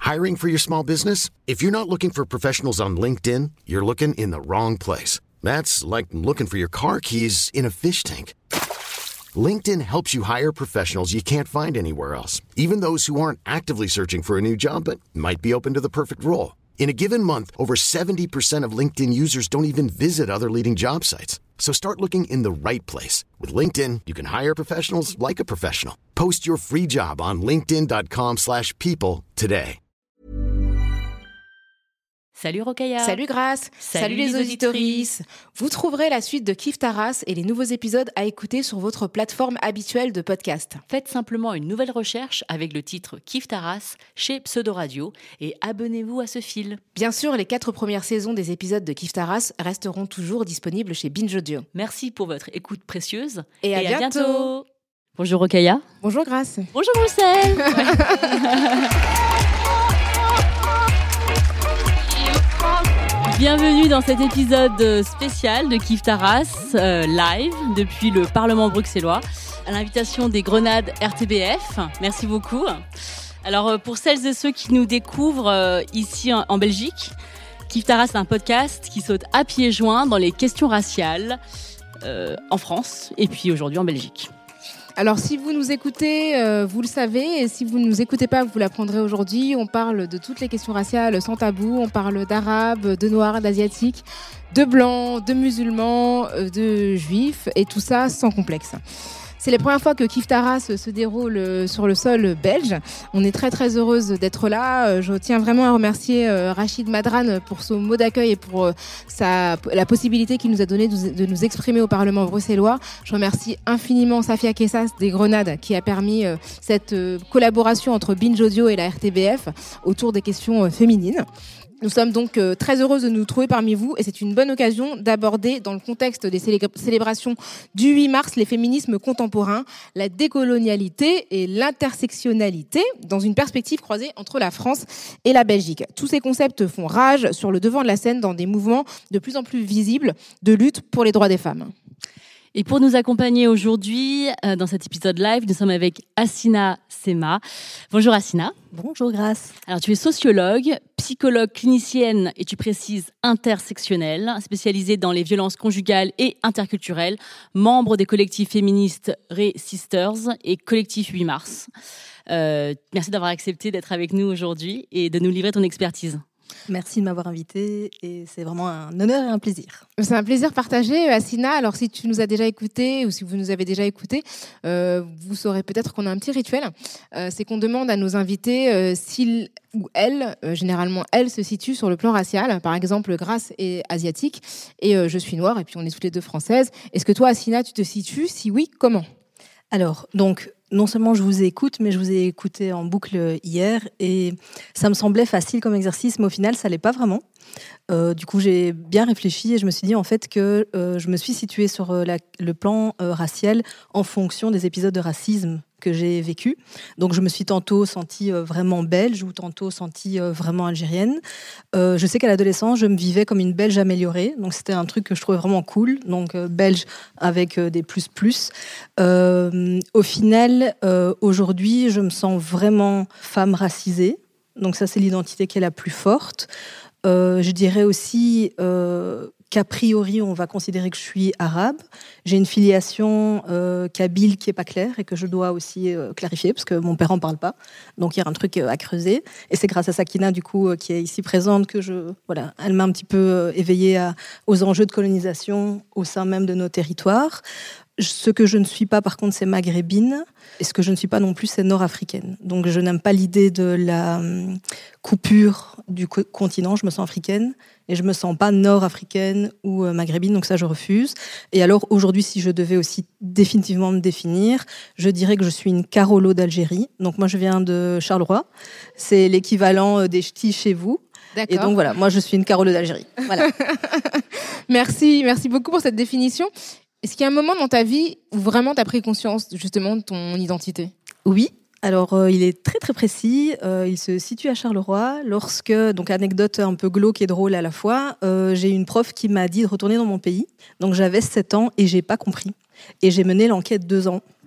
Hiring for your small business? If you're not looking for professionals on LinkedIn, you're looking in the wrong place. That's like looking for your car keys in a fish tank. LinkedIn helps you hire professionals you can't find anywhere else, even those who aren't actively searching for a new job but might be open to the perfect role. In a given month, over 70% of LinkedIn users don't even visit other leading job sites. So start looking in the right place. With LinkedIn, you can hire professionals like a professional. Post your free job on linkedin.com/people today. Salut Rokhaya. Salut Grace. Salut les auditorices. Vous trouverez la suite de Kif Taras et les nouveaux épisodes à écouter sur votre plateforme habituelle de podcast. Faites simplement une nouvelle recherche avec le titre Kif Taras chez Pseudo Radio et abonnez-vous à ce fil. Bien sûr, les 4 premières saisons des épisodes de Kif Taras resteront toujours disponibles chez Binge Audio. Merci pour votre écoute précieuse et à bientôt. Bonjour Rokhaya. Bonjour Grace. Bonjour Roussel. Bienvenue dans cet épisode spécial de Kif Taras, live depuis le Parlement bruxellois, à l'invitation des Grenades RTBF. Merci beaucoup. Alors, pour celles et ceux qui nous découvrent ici en Belgique, Kif Taras, c'est un podcast qui saute à pieds joints dans les questions raciales en France et puis aujourd'hui en Belgique. Alors, si vous nous écoutez, vous le savez, et si vous ne nous écoutez pas, vous l'apprendrez aujourd'hui. On parle de toutes les questions raciales sans tabou. On parle d'arabes, de noirs, d'asiatiques, de blancs, de musulmans, de juifs, et tout ça sans complexe. C'est la première fois que Kif Taras se déroule sur le sol belge. On est très très heureuse d'être là. Je tiens vraiment à remercier Rachid Madran pour son mot d'accueil et pour la possibilité qu'il nous a donnée de nous exprimer au Parlement bruxellois. Je remercie infiniment Safia Kessas des Grenades qui a permis cette collaboration entre Binge Audio et la RTBF autour des questions féminines. Nous sommes donc très heureuses de nous trouver parmi vous et c'est une bonne occasion d'aborder, dans le contexte des célébrations du 8 mars, les féminismes contemporains, la décolonialité et l'intersectionnalité dans une perspective croisée entre la France et la Belgique. Tous ces concepts font rage sur le devant de la scène dans des mouvements de plus en plus visibles de lutte pour les droits des femmes. Et pour nous accompagner aujourd'hui dans cet épisode live, nous sommes avec Hassina Sema. Bonjour Hassina. Bonjour Grace. Alors tu es sociologue, psychologue clinicienne et tu précises intersectionnelle, spécialisée dans les violences conjugales et interculturelles, membre des collectifs féministes Ray Sisters et collectif 8 mars. Merci d'avoir accepté d'être avec nous aujourd'hui et de nous livrer ton expertise. Merci de m'avoir invitée et c'est vraiment un honneur et un plaisir. C'est un plaisir partagé, Hassina. Alors si tu nous as déjà écouté ou si vous nous avez déjà écouté, vous saurez peut-être qu'on a un petit rituel. C'est qu'on demande à nos invités s'ils ou elles, généralement elles, se situent sur le plan racial. Par exemple, Grace est asiatique et je suis noire et puis on est toutes les deux françaises. Est-ce que toi, Hassina, tu te situes? Si oui, comment? Alors, donc, non seulement je vous écoute, mais je vous ai écouté en boucle hier et ça me semblait facile comme exercice, mais au final, ça l'est pas vraiment. Du coup, j'ai bien réfléchi et je me suis dit en fait que je me suis située sur le plan racial en fonction des épisodes de racisme que j'ai vécu. Donc, je me suis tantôt sentie vraiment belge ou tantôt sentie vraiment algérienne. Je sais qu'à l'adolescence, je me vivais comme une belge améliorée. Donc, c'était un truc que je trouvais vraiment cool. Donc, belge avec des plus. Au final, aujourd'hui, je me sens vraiment femme racisée. Donc, ça, c'est l'identité qui est la plus forte. Je dirais aussi qu'a priori, on va considérer que je suis arabe. J'ai une filiation kabyle qui n'est pas claire et que je dois aussi clarifier parce que mon père n'en parle pas. Donc, il y a un truc à creuser. Et c'est grâce à Sakina, du coup, qui est ici présente, que elle m'a un petit peu éveillée aux enjeux de colonisation au sein même de nos territoires. Ce que je ne suis pas, par contre, c'est maghrébine. Et ce que je ne suis pas non plus, c'est nord-africaine. Donc, je n'aime pas l'idée de la coupure du continent. Je me sens africaine et je me sens pas nord-africaine ou maghrébine. Donc, ça, je refuse. Et alors, aujourd'hui, si je devais aussi définitivement me définir, je dirais que je suis une Carolo d'Algérie. Donc, moi, je viens de Charleroi. C'est l'équivalent des ch'tis chez vous. D'accord. Et donc, voilà, moi, je suis une Carolo d'Algérie. Voilà. Merci beaucoup pour cette définition. Est-ce qu'il y a un moment dans ta vie où vraiment tu as pris conscience justement de ton identité ? Oui. Alors, il est très très précis. Il se situe à Charleroi lorsque, donc anecdote un peu glauque et drôle à la fois, j'ai une prof qui m'a dit de retourner dans mon pays. Donc, j'avais 7 ans et j'ai pas compris. Et j'ai mené l'enquête 2 ans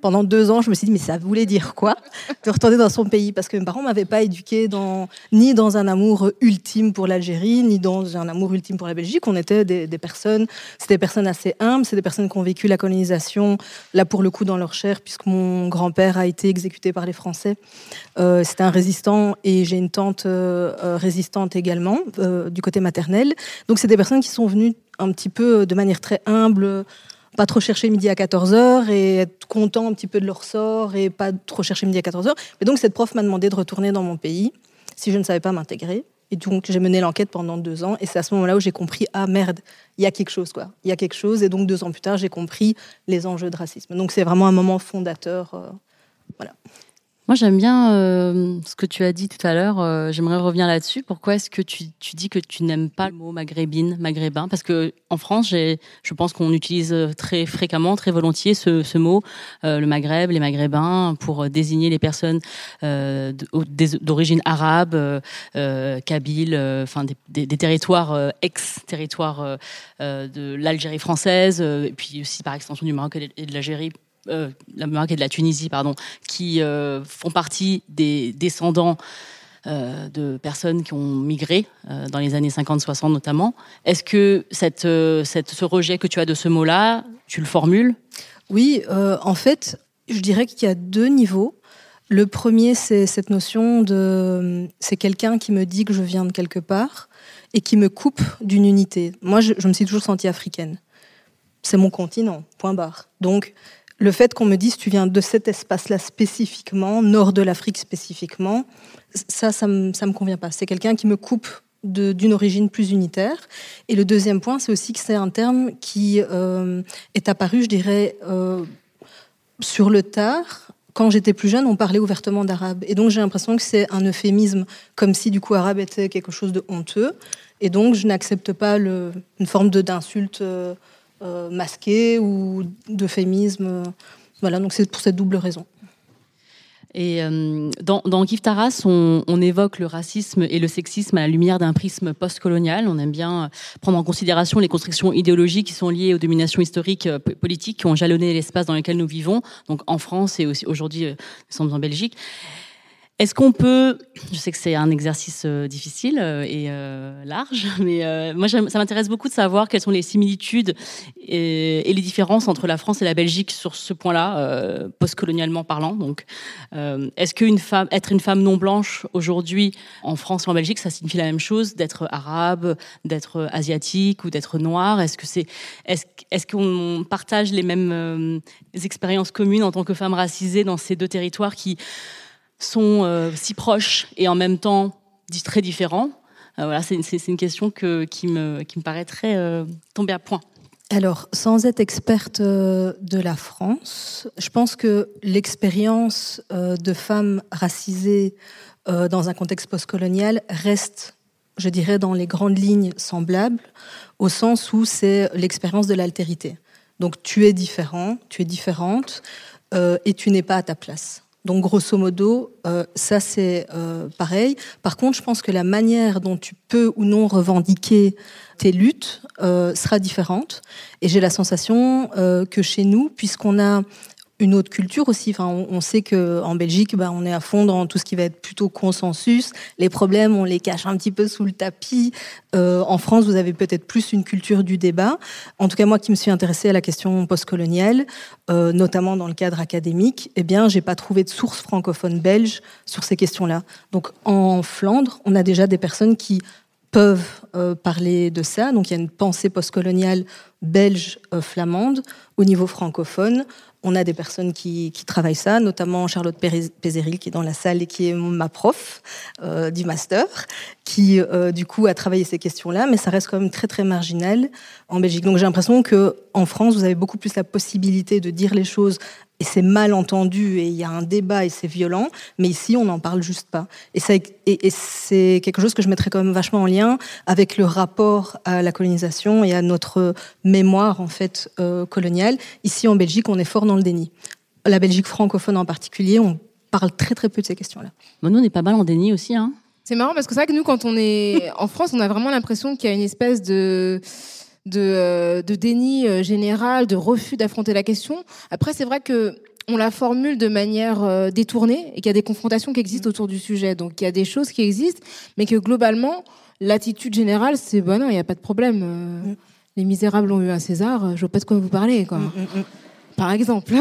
Pendant 2 ans, je me suis dit, mais ça voulait dire quoi de retourner dans son pays? Parce que mes parents ne m'avaient pas éduquée ni dans un amour ultime pour l'Algérie, ni dans un amour ultime pour la Belgique. On était des personnes, c'est des personnes assez humbles, c'est des personnes qui ont vécu la colonisation, là pour le coup dans leur chair, puisque mon grand-père a été exécuté par les Français. C'était un résistant et j'ai une tante résistante également, du côté maternel. Donc c'est des personnes qui sont venues un petit peu de manière très humble, pas trop chercher midi à 14h et être content un petit peu de leur sort et pas trop chercher midi à 14h. Mais donc cette prof m'a demandé de retourner dans mon pays si je ne savais pas m'intégrer. Et donc j'ai mené l'enquête pendant 2 ans et c'est à ce moment-là où j'ai compris, ah merde, il y a quelque chose quoi. Il y a quelque chose et donc 2 ans plus tard, j'ai compris les enjeux de racisme. Donc c'est vraiment un moment fondateur. Voilà. Moi, j'aime bien ce que tu as dit tout à l'heure. J'aimerais revenir là-dessus. Pourquoi est-ce que tu dis que tu n'aimes pas le mot maghrébine, maghrébin? Parce que en France, je pense qu'on utilise très fréquemment, très volontiers ce mot, le Maghreb, les Maghrébins, pour désigner les personnes d'origine arabe, kabyle, enfin des territoires ex-territoires de l'Algérie française, et puis aussi par extension du Maroc et de l'Algérie. La Maroc et de la Tunisie, qui font partie des descendants de personnes qui ont migré dans les années 50-60 notamment. Est-ce que ce rejet que tu as de ce mot-là, tu le formules? Oui, en fait, je dirais qu'il y a 2 niveaux. Le premier, c'est cette notion c'est quelqu'un qui me dit que je viens de quelque part et qui me coupe d'une unité. Moi, je me suis toujours sentie africaine. C'est mon continent, point barre. Donc, le fait qu'on me dise tu viens de cet espace-là spécifiquement, nord de l'Afrique spécifiquement, ça me convient pas. C'est quelqu'un qui me coupe d'une origine plus unitaire. Et le deuxième point, c'est aussi que c'est un terme qui est apparu, je dirais, sur le tard. Quand j'étais plus jeune, on parlait ouvertement d'arabe. Et donc j'ai l'impression que c'est un euphémisme, comme si du coup arabe était quelque chose de honteux. Et donc je n'accepte pas une forme d'insulte masqué ou d'euphémisme. Voilà, donc c'est pour cette double raison. Et dans Kif Taras, on évoque le racisme et le sexisme à la lumière d'un prisme postcolonial. On aime bien prendre en considération les constructions idéologiques qui sont liées aux dominations historiques politiques qui ont jalonné l'espace dans lequel nous vivons, donc en France et aussi aujourd'hui nous sommes en Belgique. Est-ce qu'on peut, je sais que c'est un exercice difficile et large, mais moi ça m'intéresse beaucoup de savoir quelles sont les similitudes et les différences entre la France et la Belgique sur ce point-là, postcolonialement parlant. Donc, est-ce être une femme non blanche aujourd'hui en France et en Belgique, ça signifie la même chose d'être arabe, d'être asiatique ou d'être noire? Est-ce qu'on partage les mêmes expériences communes en tant que femmes racisées dans ces 2 territoires qui sont si proches et en même temps très différents? Voilà, c'est une question qui me paraît très tombée à point. Alors, sans être experte de la France, je pense que l'expérience de femmes racisées dans un contexte postcolonial reste, je dirais, dans les grandes lignes semblables, au sens où c'est l'expérience de l'altérité. Donc, tu es différent, tu es différente, et tu n'es pas à ta place. Donc, grosso modo, ça, c'est pareil. Par contre, je pense que la manière dont tu peux ou non revendiquer tes luttes sera différente. Et j'ai la sensation que chez nous, puisqu'on a une autre culture aussi. Enfin, on sait qu'en Belgique, on est à fond dans tout ce qui va être plutôt consensus. Les problèmes, on les cache un petit peu sous le tapis. En France, vous avez peut-être plus une culture du débat. En tout cas, moi qui me suis intéressée à la question postcoloniale, notamment dans le cadre académique, j'ai pas trouvé de source francophone belge sur ces questions-là. Donc, en Flandre, on a déjà des personnes qui peuvent parler de ça. Donc, il y a une pensée postcoloniale belge flamande. Au niveau francophone, on a des personnes qui travaillent ça, notamment Charlotte Pézeril, qui est dans la salle et qui est ma prof du master, qui, du coup, a travaillé ces questions-là, mais ça reste quand même très, très marginal en Belgique. Donc, j'ai l'impression qu'en France, vous avez beaucoup plus la possibilité de dire les choses et c'est mal entendu et il y a un débat et c'est violent, mais ici, on n'en parle juste pas. Et c'est quelque chose que je mettrais quand même vachement en lien avec le rapport à la colonisation et à notre mémoire, en fait, coloniale. Ici, en Belgique, on est fort dans le déni. La Belgique francophone en particulier, on parle très très peu de ces questions-là. Bon, nous, on est pas mal en déni aussi, hein. C'est marrant parce que c'est vrai que nous, quand on est en France, on a vraiment l'impression qu'il y a une espèce de déni général, de refus d'affronter la question. Après, c'est vrai que on la formule de manière détournée et qu'il y a des confrontations qui existent autour du sujet. Donc il y a des choses qui existent, mais que globalement, l'attitude générale, c'est non, il n'y a pas de problème. Les Misérables ont eu un César, je vois pas de quoi vous parlez, quoi. Par exemple.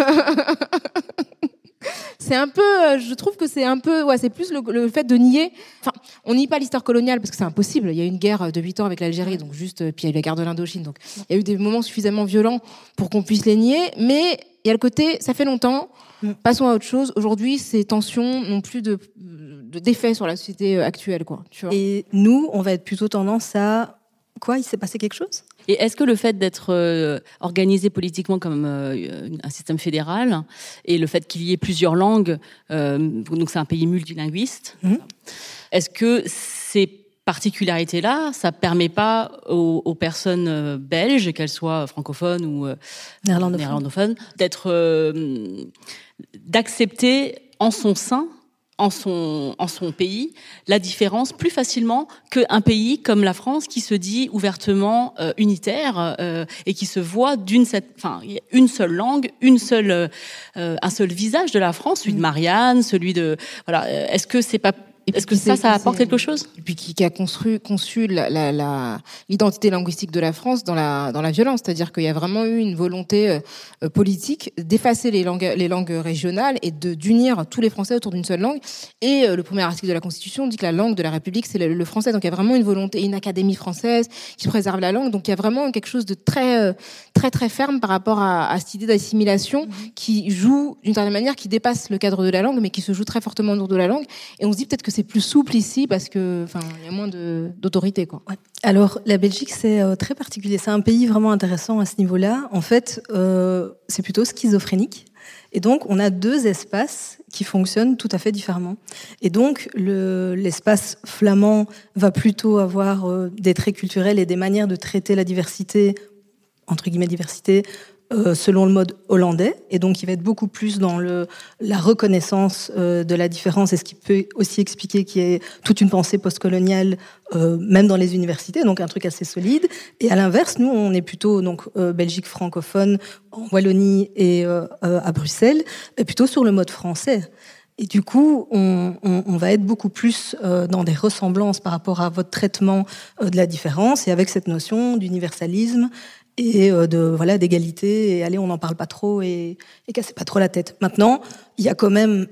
C'est un peu, je trouve que c'est un peu, c'est plus le fait de nier. Enfin, on nie pas l'histoire coloniale parce que c'est impossible. Il y a eu une guerre de 8 ans avec l'Algérie, donc puis il y a eu la guerre de l'Indochine, donc il y a eu des moments suffisamment violents pour qu'on puisse les nier. Mais il y a le côté, ça fait longtemps. Passons à autre chose. Aujourd'hui, ces tensions n'ont plus d'effet sur la société actuelle, quoi. Tu vois. Et nous, on va être plutôt tendance à quoi ? Il s'est passé quelque chose ? Et est-ce que le fait d'être organisé politiquement comme un système fédéral et le fait qu'il y ait plusieurs langues, donc c'est un pays multilinguiste, est-ce que ces particularités-là, ça permet pas aux personnes belges, qu'elles soient francophones ou néerlandophones, d'accepter en son sein, en son pays, la différence plus facilement qu'un pays comme la France qui se dit ouvertement unitaire et qui se voit une seule langue, un seul visage de la France, celui de Marianne, celui de voilà. Est-ce que c'est pas Est-ce que ça apporte quelque chose ? Et puis qui a conçu l'identité linguistique de la France dans la violence, c'est-à-dire qu'il y a vraiment eu une volonté politique d'effacer les langues régionales et d'unir tous les Français autour d'une seule langue. Et le premier article de la Constitution dit que la langue de la République c'est le français. Donc il y a vraiment une volonté, une académie française qui préserve la langue. Donc il y a vraiment quelque chose de très très très ferme par rapport à cette idée d'assimilation qui joue d'une certaine manière, qui dépasse le cadre de la langue, mais qui se joue très fortement autour de la langue. Et on se dit peut-être que c'est plus souple ici parce que, il y a moins d'autorité, quoi. Ouais. Alors, la Belgique, c'est très particulier. C'est un pays vraiment intéressant à ce niveau-là. En fait, c'est plutôt schizophrénique. Et donc, on a deux espaces qui fonctionnent tout à fait différemment. Et donc, l'espace flamand va plutôt avoir des traits culturels et des manières de traiter la diversité, entre guillemets diversité, selon le mode hollandais, et donc il va être beaucoup plus dans la reconnaissance de la différence, et ce qui peut aussi expliquer qu'il y ait toute une pensée postcoloniale, même dans les universités, donc un truc assez solide. Et à l'inverse, nous, on est plutôt Belgique francophone, en Wallonie et à Bruxelles, et plutôt sur le mode français. Et du coup, on va être beaucoup plus dans des ressemblances par rapport à votre traitement de la différence, et avec cette notion d'universalisme et d'égalité, et allez, on n'en parle pas trop et cassez pas trop la tête. Maintenant, il y a quand même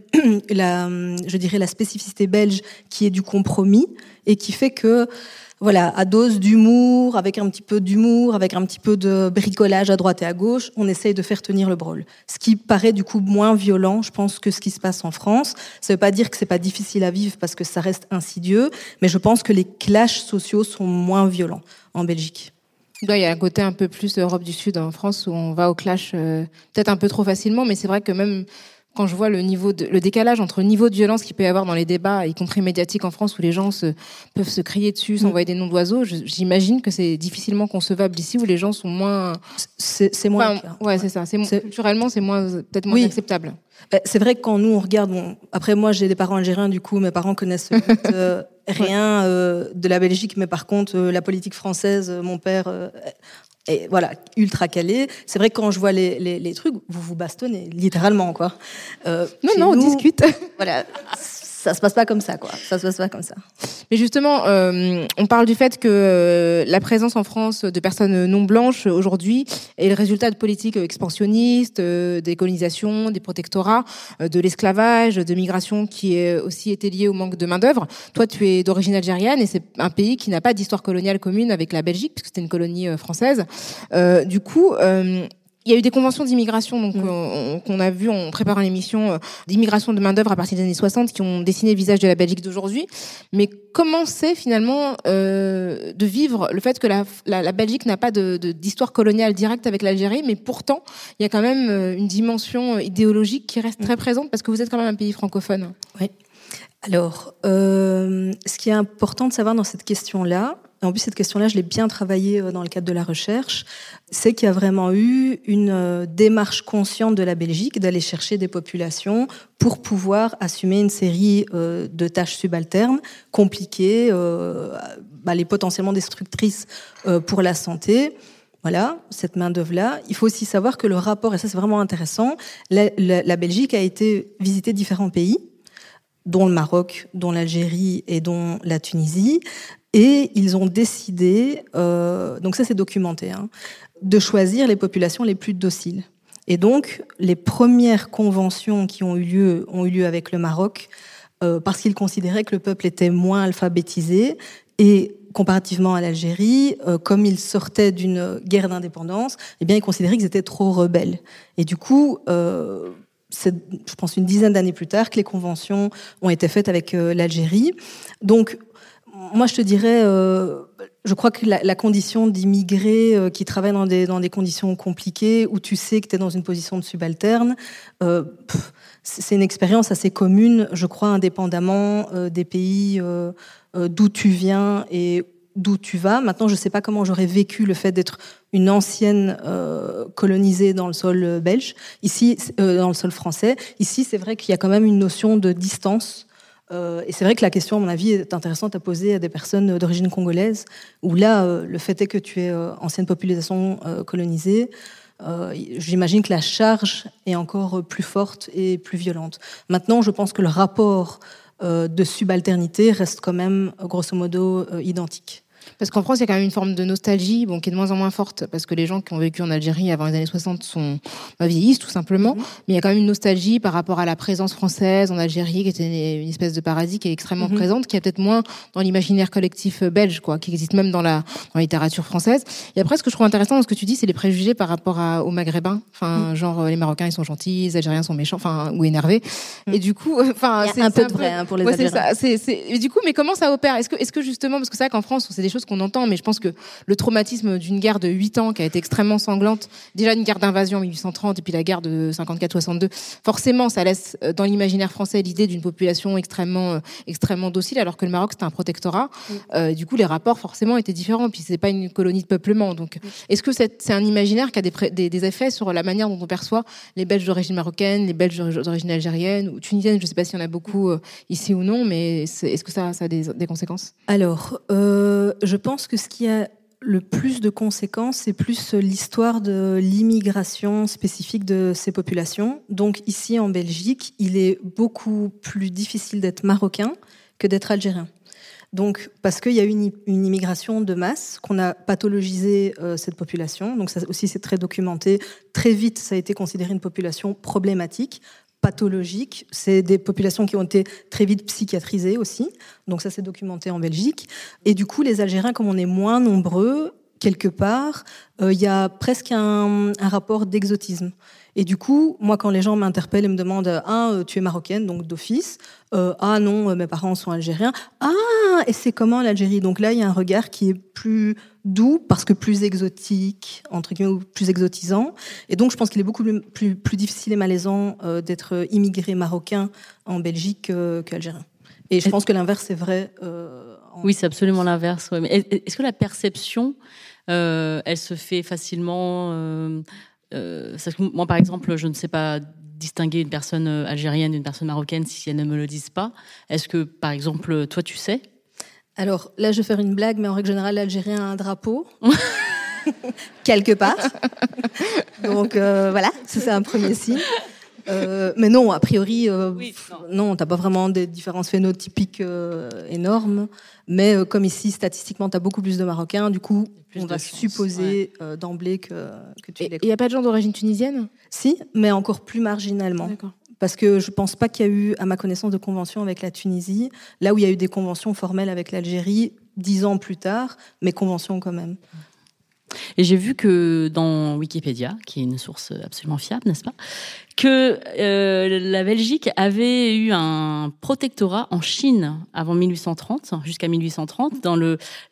la spécificité belge qui est du compromis et qui fait que, à dose d'humour, avec un petit peu de bricolage à droite et à gauche, on essaye de faire tenir le brôle. Ce qui paraît du coup moins violent, je pense, que ce qui se passe en France. Ça veut pas dire que c'est pas difficile à vivre parce que ça reste insidieux, mais je pense que les clashs sociaux sont moins violents en Belgique. Il y a un côté un peu plus Europe du Sud en France où on va au clash peut-être un peu trop facilement, mais c'est vrai que même quand je vois le décalage entre le niveau de violence qu'il peut y avoir dans les débats, y compris médiatiques en France, où les gens peuvent se crier dessus, s'envoyer des noms d'oiseaux, j'imagine que c'est difficilement concevable ici, où les gens sont moins... C'est moins... ouais, c'est ça. Culturellement, c'est peut-être moins acceptable. C'est vrai que quand nous, on regarde... Après, moi, j'ai des parents algériens, du coup, mes parents connaissent rien de la Belgique, mais par contre, la politique française, mon père... Et ultra calé. C'est vrai que quand je vois les trucs, vous bastonnez, littéralement, quoi. On discute. Ça se passe pas comme ça, quoi. Ça se passe pas comme ça. Mais justement, on parle du fait que la présence en France de personnes non blanches aujourd'hui est le résultat de politiques expansionnistes, des colonisations, des protectorats, de l'esclavage, de migration qui a aussi été liée au manque de main-d'œuvre. Toi, tu es d'origine algérienne et c'est un pays qui n'a pas d'histoire coloniale commune avec la Belgique, puisque c'était une colonie française. Du coup, il y a eu des conventions d'immigration qu'on a vu en préparant l'émission d'immigration de main-d'œuvre à partir des années 60 qui ont dessiné le visage de la Belgique d'aujourd'hui. Mais comment c'est finalement de vivre le fait que la Belgique n'a pas d'histoire coloniale directe avec l'Algérie, mais pourtant il y a quand même une dimension idéologique qui reste très présente parce que vous êtes quand même un pays francophone. Oui. Alors, ce qui est important de savoir dans cette question-là, en plus cette question-là, je l'ai bien travaillée dans le cadre de la recherche, c'est qu'il y a vraiment eu une démarche consciente de la Belgique d'aller chercher des populations pour pouvoir assumer une série de tâches subalternes compliquées, les potentiellement destructrices pour la santé. voilà, cette main-d'œuvre-là. Il faut aussi savoir que le rapport, et ça c'est vraiment intéressant, la Belgique a été visiter différents pays, dont le Maroc, dont l'Algérie et dont la Tunisie, et ils ont décidé, donc ça c'est documenté, de choisir les populations les plus dociles. Et donc, les premières conventions qui ont eu lieu avec le Maroc, parce qu'ils considéraient que le peuple était moins alphabétisé, et comparativement à l'Algérie, comme ils sortaient d'une guerre d'indépendance, eh bien, ils considéraient qu'ils étaient trop rebelles. Et du coup, c'est, je pense, une dizaine d'années plus tard que les conventions ont été faites avec l'Algérie. Donc, moi, je te dirais, je crois que la condition d'immigré qui travaille dans des conditions compliquées, où tu sais que tu es dans une position de subalterne, c'est une expérience assez commune, je crois, indépendamment des pays d'où tu viens et d'où tu vas. Maintenant, je ne sais pas comment j'aurais vécu le fait d'être une ancienne colonisée dans le sol belge, ici, dans le sol français. Ici, c'est vrai qu'il y a quand même une notion de distance. Et c'est vrai que la question, à mon avis, est intéressante à poser à des personnes d'origine congolaise, où là, le fait est que tu es ancienne population colonisée. J'imagine que la charge est encore plus forte et plus violente. Maintenant, je pense que le rapport de subalternité reste quand même, grosso modo, identique. Parce qu'en France, il y a quand même une forme de nostalgie, bon, qui est de moins en moins forte, parce que les gens qui ont vécu en Algérie avant les années 60 vieillissent, tout simplement. Mais il y a quand même une nostalgie par rapport à la présence française en Algérie, qui était une espèce de paradis qui est extrêmement présente, qui est peut-être moins dans l'imaginaire collectif belge, quoi, qui existe même dans la littérature française. Et après, ce que je trouve intéressant dans ce que tu dis, c'est les préjugés par rapport aux Maghrébins. Enfin, genre, les Marocains, ils sont gentils, les Algériens sont méchants, enfin, ou énervés. Et du coup, enfin, c'est un peu de vrai, pour les Algériens. C'est ça. Et du coup, mais comment ça opère? Est-ce que justement, parce que c'est vrai qu'en France, c'est des choses qu'on entend, mais je pense que le traumatisme d'une guerre de 8 ans qui a été extrêmement sanglante, déjà une guerre d'invasion en 1830 et puis la guerre de 54-62, forcément ça laisse dans l'imaginaire français l'idée d'une population extrêmement docile, alors que le Maroc c'était un protectorat. Du coup les rapports forcément étaient différents, puis c'est pas une colonie de peuplement. Donc est-ce que c'est un imaginaire qui a des effets sur la manière dont on perçoit les Belges d'origine marocaine, les Belges d'origine algérienne ou tunisienne? Je sais pas s'il y en a beaucoup ici ou non, mais est-ce que ça a des conséquences? Alors, je pense que ce qui a le plus de conséquences, c'est plus l'histoire de l'immigration spécifique de ces populations. Donc ici en Belgique, il est beaucoup plus difficile d'être marocain que d'être algérien. Donc, parce qu'il y a une immigration de masse, qu'on a pathologisé cette population. Donc ça aussi, c'est très documenté. Très vite, ça a été considéré une population problématique, pathologiques. C'est des populations qui ont été très vite psychiatrisées aussi. Donc ça, c'est documenté en Belgique. Et du coup, les Algériens, comme on est moins nombreux, quelque part, il y a presque un rapport d'exotisme. Et du coup, moi, quand les gens m'interpellent et me demandent « Ah, tu es marocaine, donc d'office. Ah non, mes parents sont algériens. Ah, et c'est comment l'Algérie ?» Donc là, il y a un regard qui est plus doux, parce que plus exotique, entre guillemets, ou plus exotisant. Et donc, je pense qu'il est beaucoup plus difficile et malaisant d'être immigré marocain en Belgique qu'algérien. Et je pense que l'inverse est vrai. Oui, c'est absolument l'inverse. Ouais. Mais est-ce que la perception, elle se fait facilement moi, par exemple, je ne sais pas distinguer une personne algérienne d'une personne marocaine si elles ne me le disent pas. Est-ce que, par exemple, toi, tu sais? Alors là, je vais faire une blague, mais en règle générale, l'Algérien a un drapeau. Quelque part. Donc voilà, ça, c'est un premier signe. Mais non, a priori, non, t'as pas vraiment des différences phénotypiques énormes. Mais comme ici, statistiquement, t'as beaucoup plus de Marocains. Du coup, on va supposer d'emblée que tu es. Et il n'y a pas de gens d'origine tunisienne? Si, mais encore plus marginalement. D'accord. Parce que je pense pas qu'il y a eu, à ma connaissance, de convention avec la Tunisie. Là où il y a eu des conventions formelles avec l'Algérie, 10 ans plus tard, mais conventions quand même. Et j'ai vu que dans Wikipédia, qui est une source absolument fiable, n'est-ce pas, que la Belgique avait eu un protectorat en Chine avant 1830, jusqu'à 1830, dans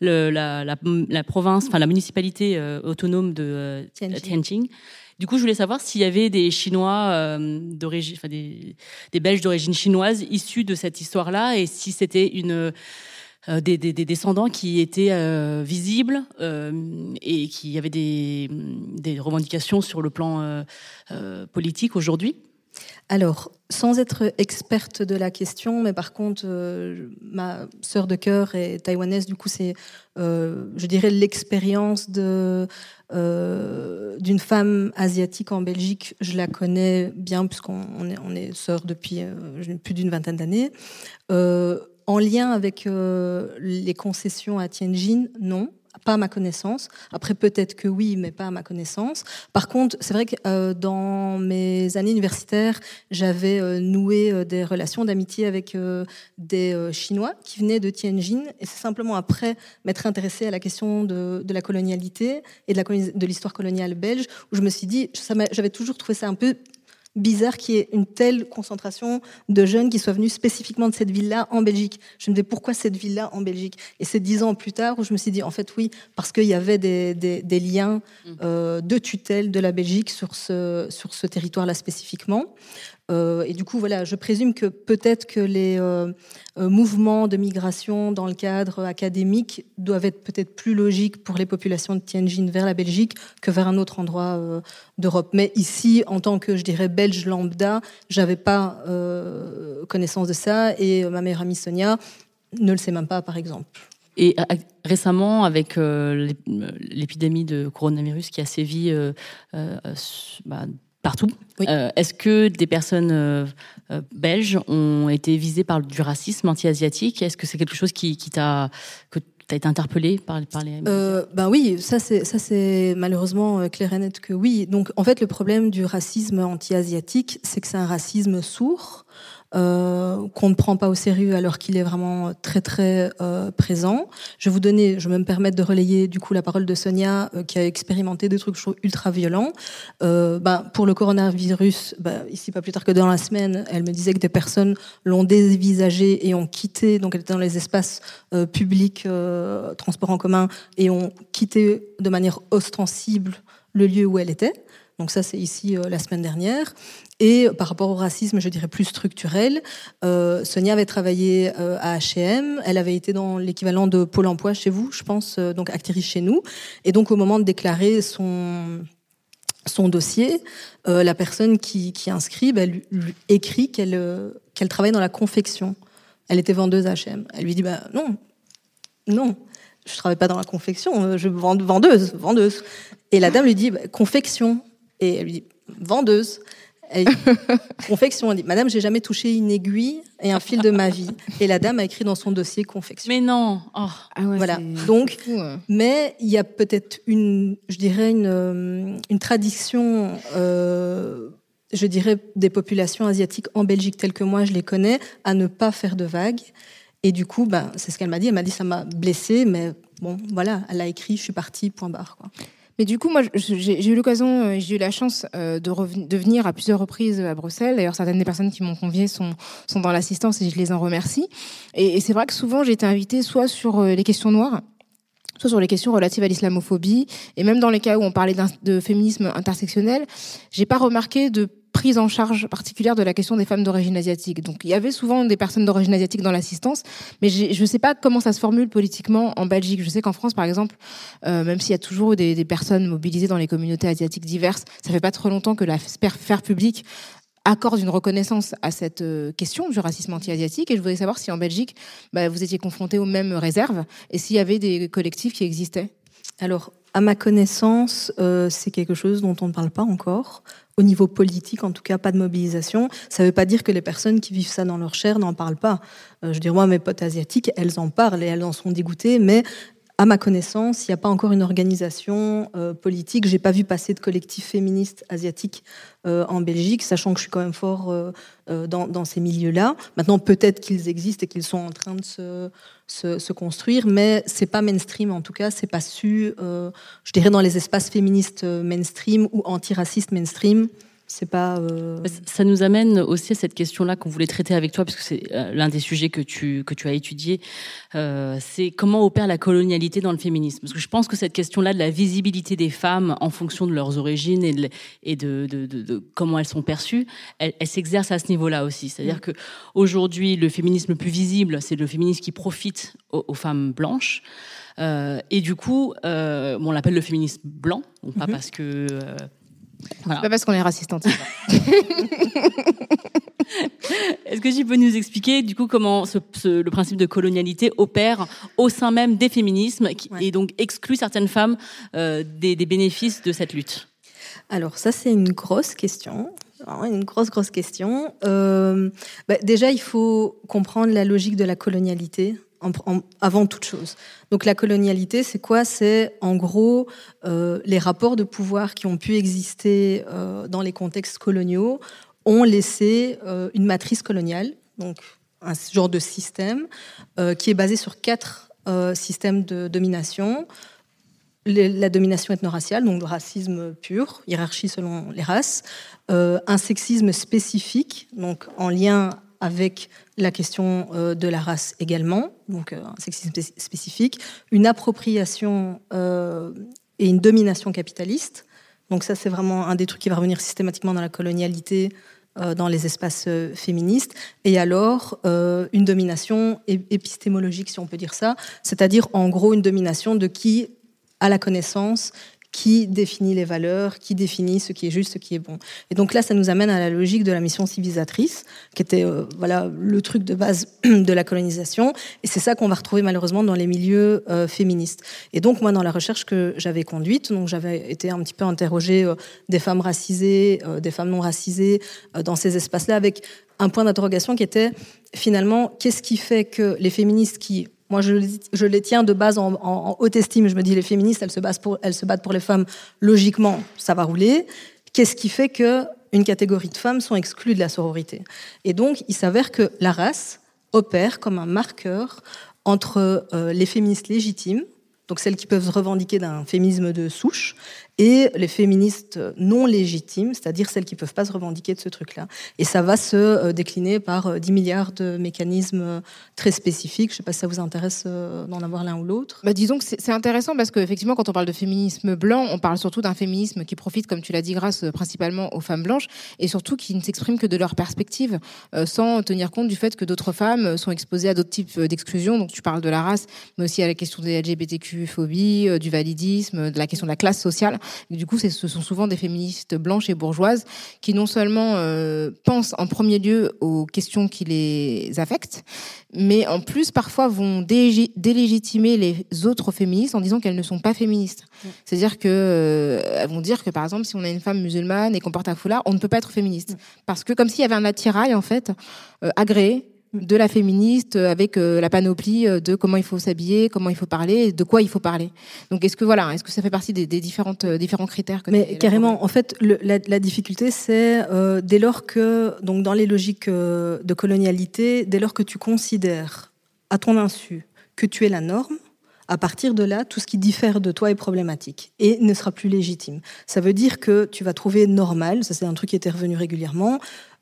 la province, enfin la municipalité autonome de Tianjin. Du coup, je voulais savoir s'il y avait des Chinois d'origine, enfin des Belges d'origine chinoise issus de cette histoire-là, et si c'était des descendants qui étaient visibles et qui avaient des revendications sur le plan politique aujourd'hui. Alors, sans être experte de la question, mais par contre, ma sœur de cœur est taïwanaise, du coup, c'est, je dirais, l'expérience d'une femme asiatique en Belgique. Je la connais bien, puisqu'on est sœurs depuis plus d'une vingtaine d'années. En lien avec les concessions à Tianjin, non. Pas à ma connaissance. Après, peut-être que oui, mais pas à ma connaissance. Par contre, c'est vrai que dans mes années universitaires, j'avais noué des relations d'amitié avec des Chinois qui venaient de Tianjin. Et c'est simplement après m'être intéressée à la question de la colonialité et de l'histoire coloniale belge où je me suis dit, j'avais toujours trouvé ça un peu bizarre qu'il y ait une telle concentration de jeunes qui soient venus spécifiquement de cette ville-là en Belgique. Je me disais, pourquoi cette ville-là en Belgique ? Et c'est 10 ans plus tard où je me suis dit, en fait, oui, parce qu'il y avait des liens de tutelle de la Belgique sur ce territoire-là spécifiquement. Et du coup, voilà, je présume que peut-être que les mouvements de migration dans le cadre académique doivent être peut-être plus logiques pour les populations de Tianjin vers la Belgique que vers un autre endroit d'Europe. Mais ici, en tant que, je dirais, belge lambda, j'avais pas connaissance de ça et ma meilleure amie Sonia ne le sait même pas, par exemple. Et récemment, avec l'épidémie de coronavirus qui a sévi partout, oui. Est-ce que des personnes belges ont été visées par du racisme anti-asiatique ? Est-ce que c'est quelque chose que t'as été interpellé par les... Oui, ça c'est malheureusement clair et net que oui. Donc en fait, le problème du racisme anti-asiatique, c'est que c'est un racisme sourd. Qu'on ne prend pas au sérieux alors qu'il est vraiment très très présent. Je vais me permettre de relayer du coup la parole de Sonia qui a expérimenté des trucs ultra violents. Pour le coronavirus, ici pas plus tard que dans la semaine, elle me disait que des personnes l'ont dévisagé et ont quitté, donc elle était dans les espaces publics, transports en commun, et ont quitté de manière ostensible le lieu où elle était. Donc ça, c'est ici la semaine dernière. Et par rapport au racisme, je dirais plus structurel, Sonia avait travaillé à H&M, elle avait été dans l'équivalent de Pôle emploi chez vous, je pense, donc actrice chez nous. Et donc au moment de déclarer son dossier, la personne qui inscrit, lui écrit qu'elle travaille dans la confection. Elle était vendeuse à H&M. Elle lui dit non, je travaille pas dans la confection, je vendeuse. Et la dame lui dit confection. Et elle lui dit vendeuse. Confection. Elle dit madame, j'ai jamais touché une aiguille et un fil de ma vie. Et la dame a écrit dans son dossier confection. Mais non. Oh. Ah ouais, voilà. Donc, mais il y a peut-être une tradition, je dirais, des populations asiatiques en Belgique telles que moi je les connais, à ne pas faire de vagues. Et du coup, c'est ce qu'elle m'a dit. Elle m'a dit ça m'a blessée, mais bon, voilà, elle a écrit, je suis partie, point barre, quoi. Mais du coup, moi, j'ai eu l'occasion, j'ai eu la chance de venir à plusieurs reprises à Bruxelles. D'ailleurs, certaines des personnes qui m'ont conviée sont dans l'assistance et je les en remercie. Et c'est vrai que souvent, j'ai été invitée soit sur les questions noires, soit sur les questions relatives à l'islamophobie. Et même dans les cas où on parlait de féminisme intersectionnel, j'ai pas remarqué de prise en charge particulière de la question des femmes d'origine asiatique. Donc, il y avait souvent des personnes d'origine asiatique dans l'assistance, mais je ne sais pas comment ça se formule politiquement en Belgique. Je sais qu'en France, par exemple, même s'il y a toujours des personnes mobilisées dans les communautés asiatiques diverses, ça fait pas trop longtemps que la sphère publique accorde une reconnaissance à cette question du racisme anti-asiatique. Et je voudrais savoir si en Belgique, vous étiez confrontés aux mêmes réserves et s'il y avait des collectifs qui existaient. Alors, à ma connaissance, c'est quelque chose dont on ne parle pas encore. Au niveau politique, en tout cas, pas de mobilisation. Ça ne veut pas dire que les personnes qui vivent ça dans leur chair n'en parlent pas. Je veux dire, moi, mes potes asiatiques, elles en parlent et elles en sont dégoûtées, mais à ma connaissance, il n'y a pas encore une organisation politique. J'ai pas vu passer de collectif féministe asiatique en Belgique, sachant que je suis quand même fort dans ces milieux-là. Maintenant, peut-être qu'ils existent et qu'ils sont en train de se construire, mais c'est pas mainstream en tout cas. C'est pas su, je dirais, dans les espaces féministes mainstream ou antiracistes mainstream. C'est pas. Ça nous amène aussi à cette question-là qu'on voulait traiter avec toi, parce que c'est l'un des sujets que tu as étudié. C'est comment opère la colonialité dans le féminisme. Parce que je pense que cette question-là de la visibilité des femmes en fonction de leurs origines et de comment elles sont perçues, elle s'exerce à ce niveau-là aussi. C'est-à-dire que aujourd'hui, le féminisme le plus visible, c'est le féminisme qui profite aux femmes blanches. Et du coup, on l'appelle le féminisme blanc, donc pas parce que Voilà. Pas parce qu'on est raciste anti. Est-ce que tu peux nous expliquer du coup comment le principe de colonialité opère au sein même des féminismes et donc exclut certaines femmes des bénéfices de cette lutte? Alors ça, c'est une grosse question. Une grosse question. Déjà, il faut comprendre la logique de la colonialité avant toute chose. Donc la colonialité, c'est quoi? C'est en gros les rapports de pouvoir qui ont pu exister dans les contextes coloniaux ont laissé une matrice coloniale, donc un genre de système qui est basé sur 4 systèmes de domination. La domination ethno-raciale, donc le racisme pur, hiérarchie selon les races, un sexisme spécifique, donc en lien avec la question de la race également, donc un sexisme spécifique, une appropriation et une domination capitaliste. Donc ça, c'est vraiment un des trucs qui va revenir systématiquement dans la colonialité, dans les espaces féministes. Et alors, une domination épistémologique, si on peut dire ça, c'est-à-dire en gros une domination de qui a la connaissance, qui définit les valeurs, qui définit ce qui est juste, ce qui est bon. Et donc là, ça nous amène à la logique de la mission civilisatrice, qui était le truc de base de la colonisation. Et c'est ça qu'on va retrouver malheureusement dans les milieux féministes. Et donc moi, dans la recherche que j'avais conduite, donc j'avais été un petit peu interrogée des femmes racisées, des femmes non racisées, dans ces espaces-là, avec un point d'interrogation qui était finalement, qu'est-ce qui fait que les féministes qui... Moi, je les tiens de base en haute estime. Je me dis, les féministes, elles se battent pour les femmes. Logiquement, ça va rouler. Qu'est-ce qui fait qu'une catégorie de femmes sont exclues de la sororité? Et donc, il s'avère que la race opère comme un marqueur entre les féministes légitimes, donc celles qui peuvent se revendiquer d'un féminisme de souche, et les féministes non légitimes, c'est-à-dire celles qui ne peuvent pas se revendiquer de ce truc-là. Et ça va se décliner par 10 milliards de mécanismes très spécifiques. Je ne sais pas si ça vous intéresse d'en avoir l'un ou l'autre. Disons que c'est intéressant parce qu'effectivement, quand on parle de féminisme blanc, on parle surtout d'un féminisme qui profite, comme tu l'as dit, grâce principalement aux femmes blanches, et surtout qui ne s'exprime que de leur perspective, sans tenir compte du fait que d'autres femmes sont exposées à d'autres types d'exclusion. Donc tu parles de la race, mais aussi à la question des LGBTQ-phobies, du validisme, de la question de la classe sociale. Et du coup, ce sont souvent des féministes blanches et bourgeoises qui non seulement pensent en premier lieu aux questions qui les affectent, mais en plus parfois vont délégitimer les autres féministes en disant qu'elles ne sont pas féministes. C'est-à-dire que elles vont dire que par exemple, si on a une femme musulmane et qu'on porte un foulard, on ne peut pas être féministe, parce que comme s'il y avait un attirail en fait agréé de la féministe avec la panoplie de comment il faut s'habiller, comment il faut parler, de quoi il faut parler. Donc est-ce que ça fait partie des différents critères que Mais carrément, en fait, la difficulté, c'est dès lors que, donc dans les logiques de colonialité, dès lors que tu considères à ton insu que tu es la norme, à partir de là, tout ce qui diffère de toi est problématique et ne sera plus légitime. Ça veut dire que tu vas trouver normal, ça c'est un truc qui était revenu régulièrement,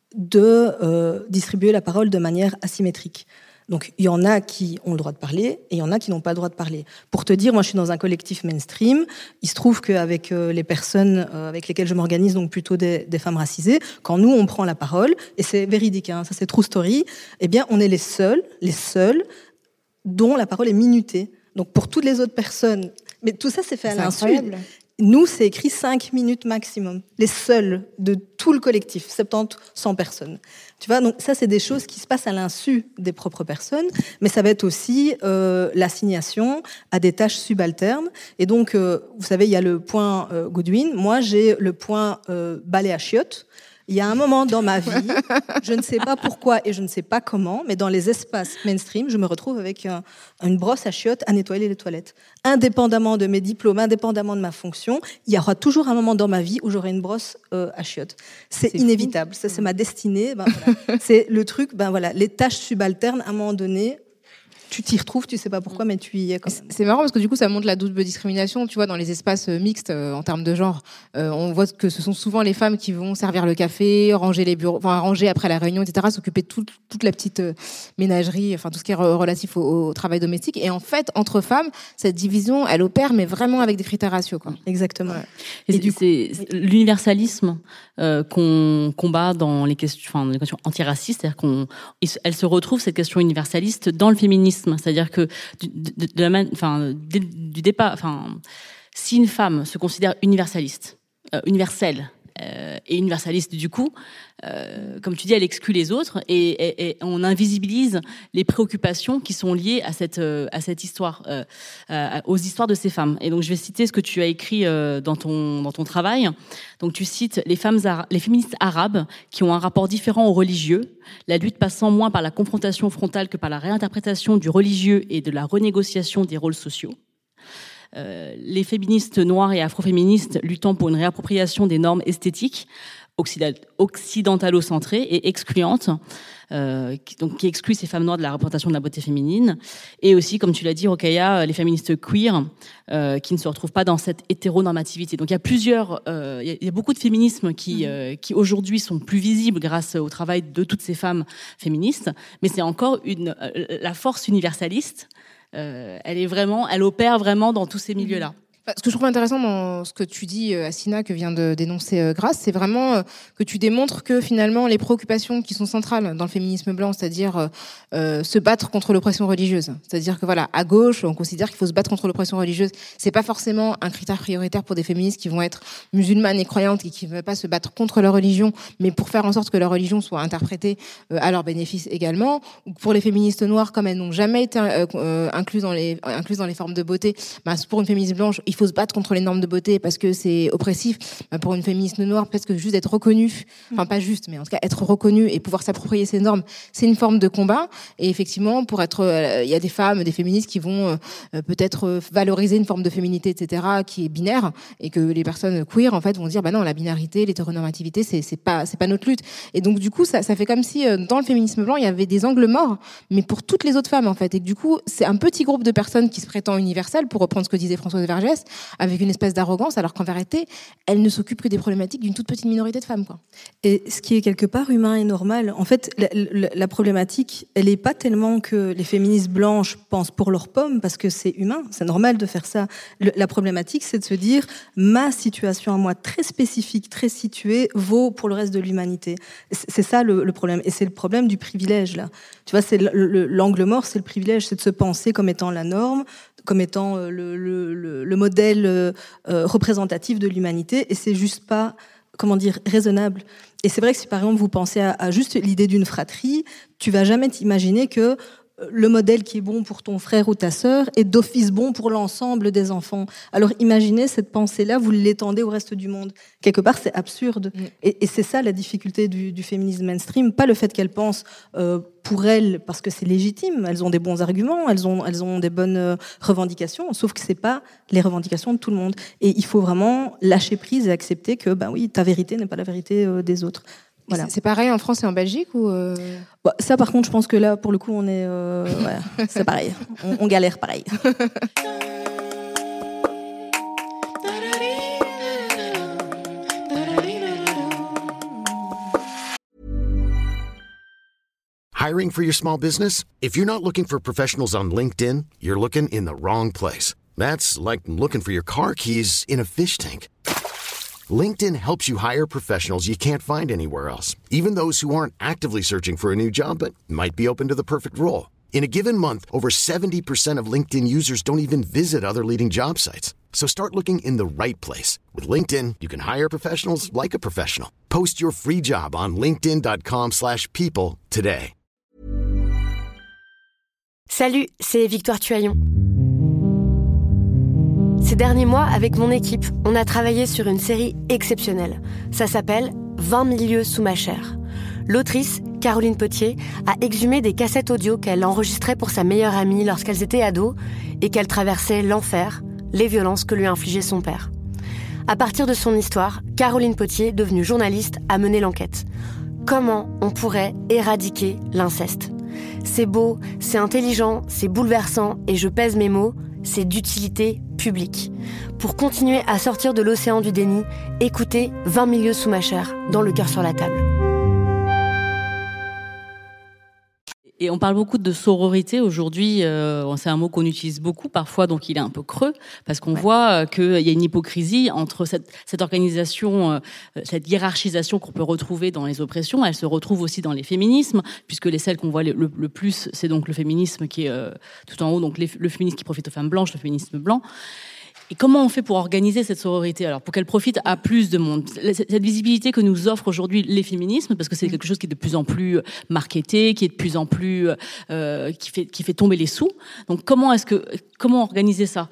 de distribuer la parole de manière asymétrique. Donc, il y en a qui ont le droit de parler et il y en a qui n'ont pas le droit de parler. Pour te dire, moi, je suis dans un collectif mainstream. Il se trouve qu'avec les personnes avec lesquelles je m'organise, donc plutôt des femmes racisées, quand nous, on prend la parole, et c'est véridique, hein, ça c'est true story, eh bien, on est les seuls dont la parole est minutée. Donc, pour toutes les autres personnes... Mais tout ça, c'est fait à l'insu. Nous, c'est écrit 5 minutes maximum. Les seuls de tout le collectif, 70, 100 personnes. Tu vois, donc ça, c'est des choses qui se passent à l'insu des propres personnes, mais ça va être aussi l'assignation à des tâches subalternes. Et donc, vous savez, il y a le point Goodwin. Moi, j'ai le point balai à chiottes. Il y a un moment dans ma vie, je ne sais pas pourquoi et je ne sais pas comment, mais dans les espaces mainstream, je me retrouve avec une brosse à chiottes à nettoyer les toilettes. Indépendamment de mes diplômes, indépendamment de ma fonction, il y aura toujours un moment dans ma vie où j'aurai une brosse à chiottes. C'est inévitable. Ça, c'est ma destinée. Voilà. C'est le truc, les tâches subalternes, à un moment donné, tu t'y retrouves, tu sais pas pourquoi, mais tu y es quand même. C'est marrant parce que du coup, ça montre la double discrimination, tu vois, dans les espaces mixtes en termes de genre. On voit que ce sont souvent les femmes qui vont servir le café, ranger les bureaux, ranger après la réunion, etc., s'occuper de toute la petite ménagerie, tout ce qui est relatif au travail domestique. Et en fait, entre femmes, cette division, elle opère, mais vraiment avec des critères raciaux, quoi. Exactement. Ouais. Et c'est l'universalisme qu'on combat dans les questions antiracistes, c'est-à-dire elle se retrouve cette question universaliste dans le féminisme. C'est-à-dire que du départ, si une femme se considère universelle et universaliste du coup, comme tu dis, elle exclut les autres et on invisibilise les préoccupations qui sont liées à cette histoire, aux histoires de ces femmes. Et donc je vais citer ce que tu as écrit dans ton travail. Donc tu cites les féministes arabes qui ont un rapport différent au religieux, la lutte passant moins par la confrontation frontale que par la réinterprétation du religieux et de la renégociation des rôles sociaux. Les féministes noires et afroféministes luttant pour une réappropriation des normes esthétiques occidentalo-centrées et excluantes, qui excluent ces femmes noires de la représentation de la beauté féminine, et aussi, comme tu l'as dit, Rokhaya, les féministes queer, qui ne se retrouvent pas dans cette hétéronormativité. Donc il y a beaucoup de féminismes qui aujourd'hui sont plus visibles grâce au travail de toutes ces femmes féministes, mais c'est encore la force universaliste. Elle opère vraiment dans tous ces milieux-là. Ce que je trouve intéressant dans ce que tu dis, Assina, que vient de dénoncer Grace, c'est vraiment que tu démontres que finalement les préoccupations qui sont centrales dans le féminisme blanc, c'est-à-dire se battre contre l'oppression religieuse, c'est-à-dire que voilà, à gauche, on considère qu'il faut se battre contre l'oppression religieuse. C'est pas forcément un critère prioritaire pour des féministes qui vont être musulmanes et croyantes et qui ne veulent pas se battre contre leur religion, mais pour faire en sorte que leur religion soit interprétée à leur bénéfice également. Ou pour les féministes noires, comme elles n'ont jamais été incluses dans les formes de beauté, pour une féministe blanche, il faut se battre contre les normes de beauté parce que c'est oppressif. Pour une féministe noire, peut-être que juste être reconnue, enfin pas juste, mais en tout cas être reconnue et pouvoir s'approprier ces normes, c'est une forme de combat. Et effectivement, il y a des femmes, des féministes qui vont peut-être valoriser une forme de féminité, etc., qui est binaire, et que les personnes queer, en fait, vont dire, non, la binarité, l'hétéronormativité, c'est pas notre lutte. Et donc, du coup, ça fait comme si, dans le féminisme blanc, il y avait des angles morts, mais pour toutes les autres femmes, en fait. Et du coup, c'est un petit groupe de personnes qui se prétend universel, pour reprendre ce que disait Françoise Vergès, avec une espèce d'arrogance, alors qu'en vérité, elle ne s'occupe que des problématiques d'une toute petite minorité de femmes, quoi. Et ce qui est quelque part humain et normal. En fait, la problématique, elle n'est pas tellement que les féministes blanches pensent pour leurs pommes, parce que c'est humain, c'est normal de faire ça. La problématique, c'est de se dire, ma situation à moi, très spécifique, très située, vaut pour le reste de l'humanité. C'est ça le problème. Et c'est le problème du privilège, là. Tu vois, c'est l'angle mort, c'est le privilège, c'est de se penser comme étant la norme, comme étant le modèle représentatif de l'humanité, et c'est juste pas, raisonnable. Et c'est vrai que si par exemple vous pensez à juste l'idée d'une fratrie, tu vas jamais t'imaginer que le modèle qui est bon pour ton frère ou ta sœur est d'office bon pour l'ensemble des enfants. Alors imaginez cette pensée-là, vous l'étendez au reste du monde. Quelque part, c'est absurde. Et c'est ça la difficulté du féminisme mainstream, pas le fait qu'elles pensent pour elles, parce que c'est légitime, elles ont des bons arguments, elles ont des bonnes revendications, sauf que c'est pas les revendications de tout le monde. Et il faut vraiment lâcher prise et accepter que, oui, ta vérité n'est pas la vérité des autres. Voilà. C'est pareil en France et en Belgique ou ça, par contre, je pense que là, pour le coup, on est, c'est pareil. On galère pareil. Hiring for your small business? If you're not looking for professionals on LinkedIn, you're looking in the wrong place. That's like looking for your car keys in a fish tank. LinkedIn helps you hire professionals you can't find anywhere else, even those who aren't actively searching for a new job but might be open to the perfect role. In a given month, over 70% of LinkedIn users don't even visit other leading job sites. So start looking in the right place. With LinkedIn, you can hire professionals like a professional. Post your free job on linkedin.com/people today. Salut, c'est Victoire Tuaillon. Ces derniers mois, avec mon équipe, on a travaillé sur une série exceptionnelle. Ça s'appelle 20 milieux sous ma chair. L'autrice, Caroline Potier, a exhumé des cassettes audio qu'elle enregistrait pour sa meilleure amie lorsqu'elles étaient ados et qu'elle traversait l'enfer, les violences que lui infligeait son père. À partir de son histoire, Caroline Potier, devenue journaliste, a mené l'enquête. Comment on pourrait éradiquer l'inceste ? C'est beau, c'est intelligent, c'est bouleversant et je pèse mes mots, c'est d'utilité publique. Pour continuer à sortir de l'océan du déni, écoutez 20 milieux sous ma chair, dans Le cœur sur la table. Et on parle beaucoup de sororité aujourd'hui, c'est un mot qu'on utilise beaucoup parfois, donc il est un peu creux, parce qu'on voit qu'il y a une hypocrisie entre cette organisation, cette hiérarchisation qu'on peut retrouver dans les oppressions, elle se retrouve aussi dans les féminismes, puisque celles qu'on voit le plus, c'est donc le féminisme qui est tout en haut, donc le féminisme qui profite aux femmes blanches, le féminisme blanc. Et comment on fait pour organiser cette sororité, alors pour qu'elle profite à plus de monde? Cette visibilité que nous offre aujourd'hui les féminismes, parce que c'est quelque chose qui est de plus en plus marketé, qui est de plus en plus qui fait tomber les sous. Donc comment organiser ça?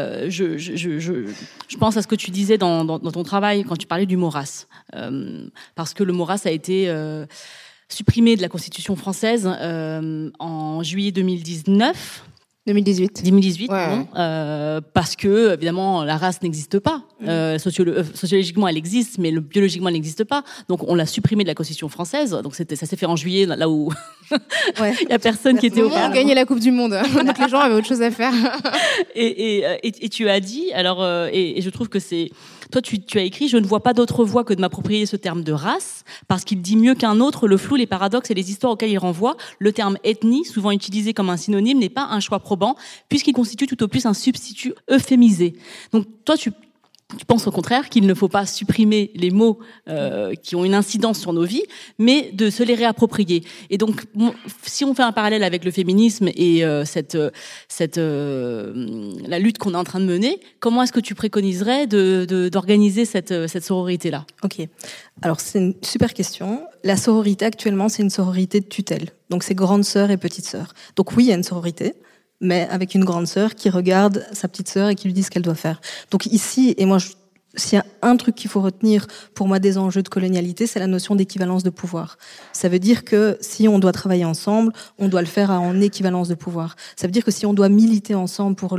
Je pense à ce que tu disais dans ton travail quand tu parlais du mot race, parce que le mot race a été supprimé de la Constitution française en juillet 2019. 2018, ouais. Parce que évidemment la race n'existe pas. Sociologiquement elle existe, mais biologiquement elle n'existe pas. Donc on l'a supprimée de la Constitution française. Donc ça s'est fait en juillet, là où il y a personne qui était au Parlement. On gagnait la Coupe du Monde, donc les gens avaient autre chose à faire. Et tu as dit, alors et je trouve que c'est toi tu as écrit, je ne vois pas d'autre voie que de m'approprier ce terme de race parce qu'il dit mieux qu'un autre le flou, les paradoxes et les histoires auxquelles il renvoie. Le terme ethnie, souvent utilisé comme un synonyme, n'est pas un choix probant puisqu'il constitue tout au plus un substitut euphémisé. Donc toi tu penses au contraire qu'il ne faut pas supprimer les mots qui ont une incidence sur nos vies, mais de se les réapproprier. Et donc, si on fait un parallèle avec le féminisme et la lutte qu'on est en train de mener, comment est-ce que tu préconiserais d'organiser cette sororité-là? Ok. Alors, c'est une super question. La sororité, actuellement, c'est une sororité de tutelle. Donc, c'est grande sœur et petite sœur. Donc, oui, il y a une sororité, mais avec une grande sœur qui regarde sa petite sœur et qui lui dit ce qu'elle doit faire. Donc ici, et moi, s'il y a un truc qu'il faut retenir pour moi des enjeux de colonialité, c'est la notion d'équivalence de pouvoir. Ça veut dire que si on doit travailler ensemble, on doit le faire en équivalence de pouvoir. Ça veut dire que si on doit militer ensemble pour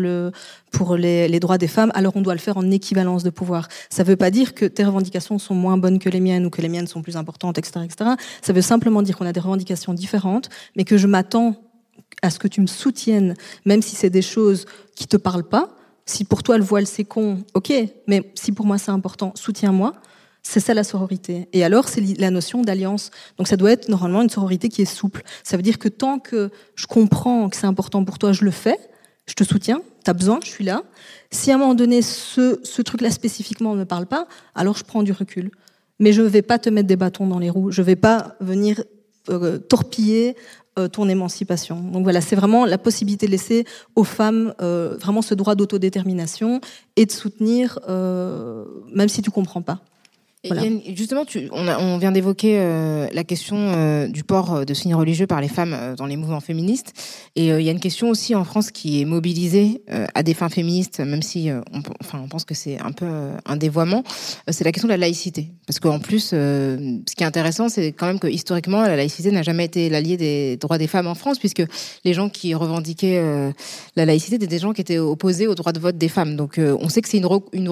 les droits des femmes, alors on doit le faire en équivalence de pouvoir. Ça veut pas dire que tes revendications sont moins bonnes que les miennes ou que les miennes sont plus importantes, etc., etc. Ça veut simplement dire qu'on a des revendications différentes, mais que je m'attends à ce que tu me soutiennes, même si c'est des choses qui te parlent pas. Si pour toi le voile c'est con, ok, mais si pour moi c'est important, soutiens-moi. C'est ça la sororité. Et alors c'est la notion d'alliance. Donc ça doit être normalement une sororité qui est souple. Ça veut dire que tant que je comprends que c'est important pour toi, je le fais, je te soutiens, t'as besoin, je suis là. Si à un moment donné ce truc-là spécifiquement ne me parle pas, alors je prends du recul. Mais je vais pas te mettre des bâtons dans les roues. Je vais pas venir torpiller ton émancipation. Donc voilà, c'est vraiment la possibilité de laisser aux femmes vraiment ce droit d'autodétermination et de soutenir, même si tu comprends pas. Voilà. Justement, on vient d'évoquer la question du port de signes religieux par les femmes dans les mouvements féministes. Et il y a une question aussi en France qui est mobilisée à des fins féministes, même si on pense que c'est un peu un dévoiement. C'est la question de la laïcité. Parce qu'en plus, ce qui est intéressant, c'est quand même que historiquement, la laïcité n'a jamais été l'allié des droits des femmes en France, puisque les gens qui revendiquaient la laïcité étaient des gens qui étaient opposés au droit de vote des femmes. Donc on sait que c'est une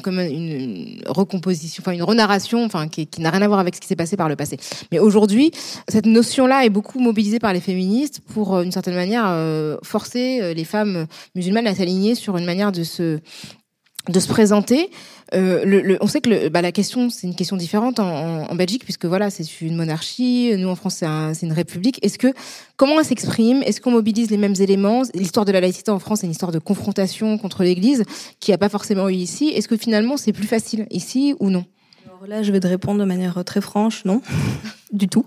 recomposition, enfin une narration, qui n'a rien à voir avec ce qui s'est passé par le passé. Mais aujourd'hui, cette notion-là est beaucoup mobilisée par les féministes pour, d'une certaine manière, forcer les femmes musulmanes à s'aligner sur une manière de se présenter. On sait que la question, c'est une question différente en Belgique, puisque voilà, c'est une monarchie. Nous, en France, c'est une république. Comment elle s'exprime? Est-ce qu'on mobilise les mêmes éléments? L'histoire de la laïcité en France, c'est une histoire de confrontation contre l'Église qui n'a pas forcément eu ici. Est-ce que finalement, c'est plus facile ici ou non? Alors là, je vais te répondre de manière très franche, non, du tout.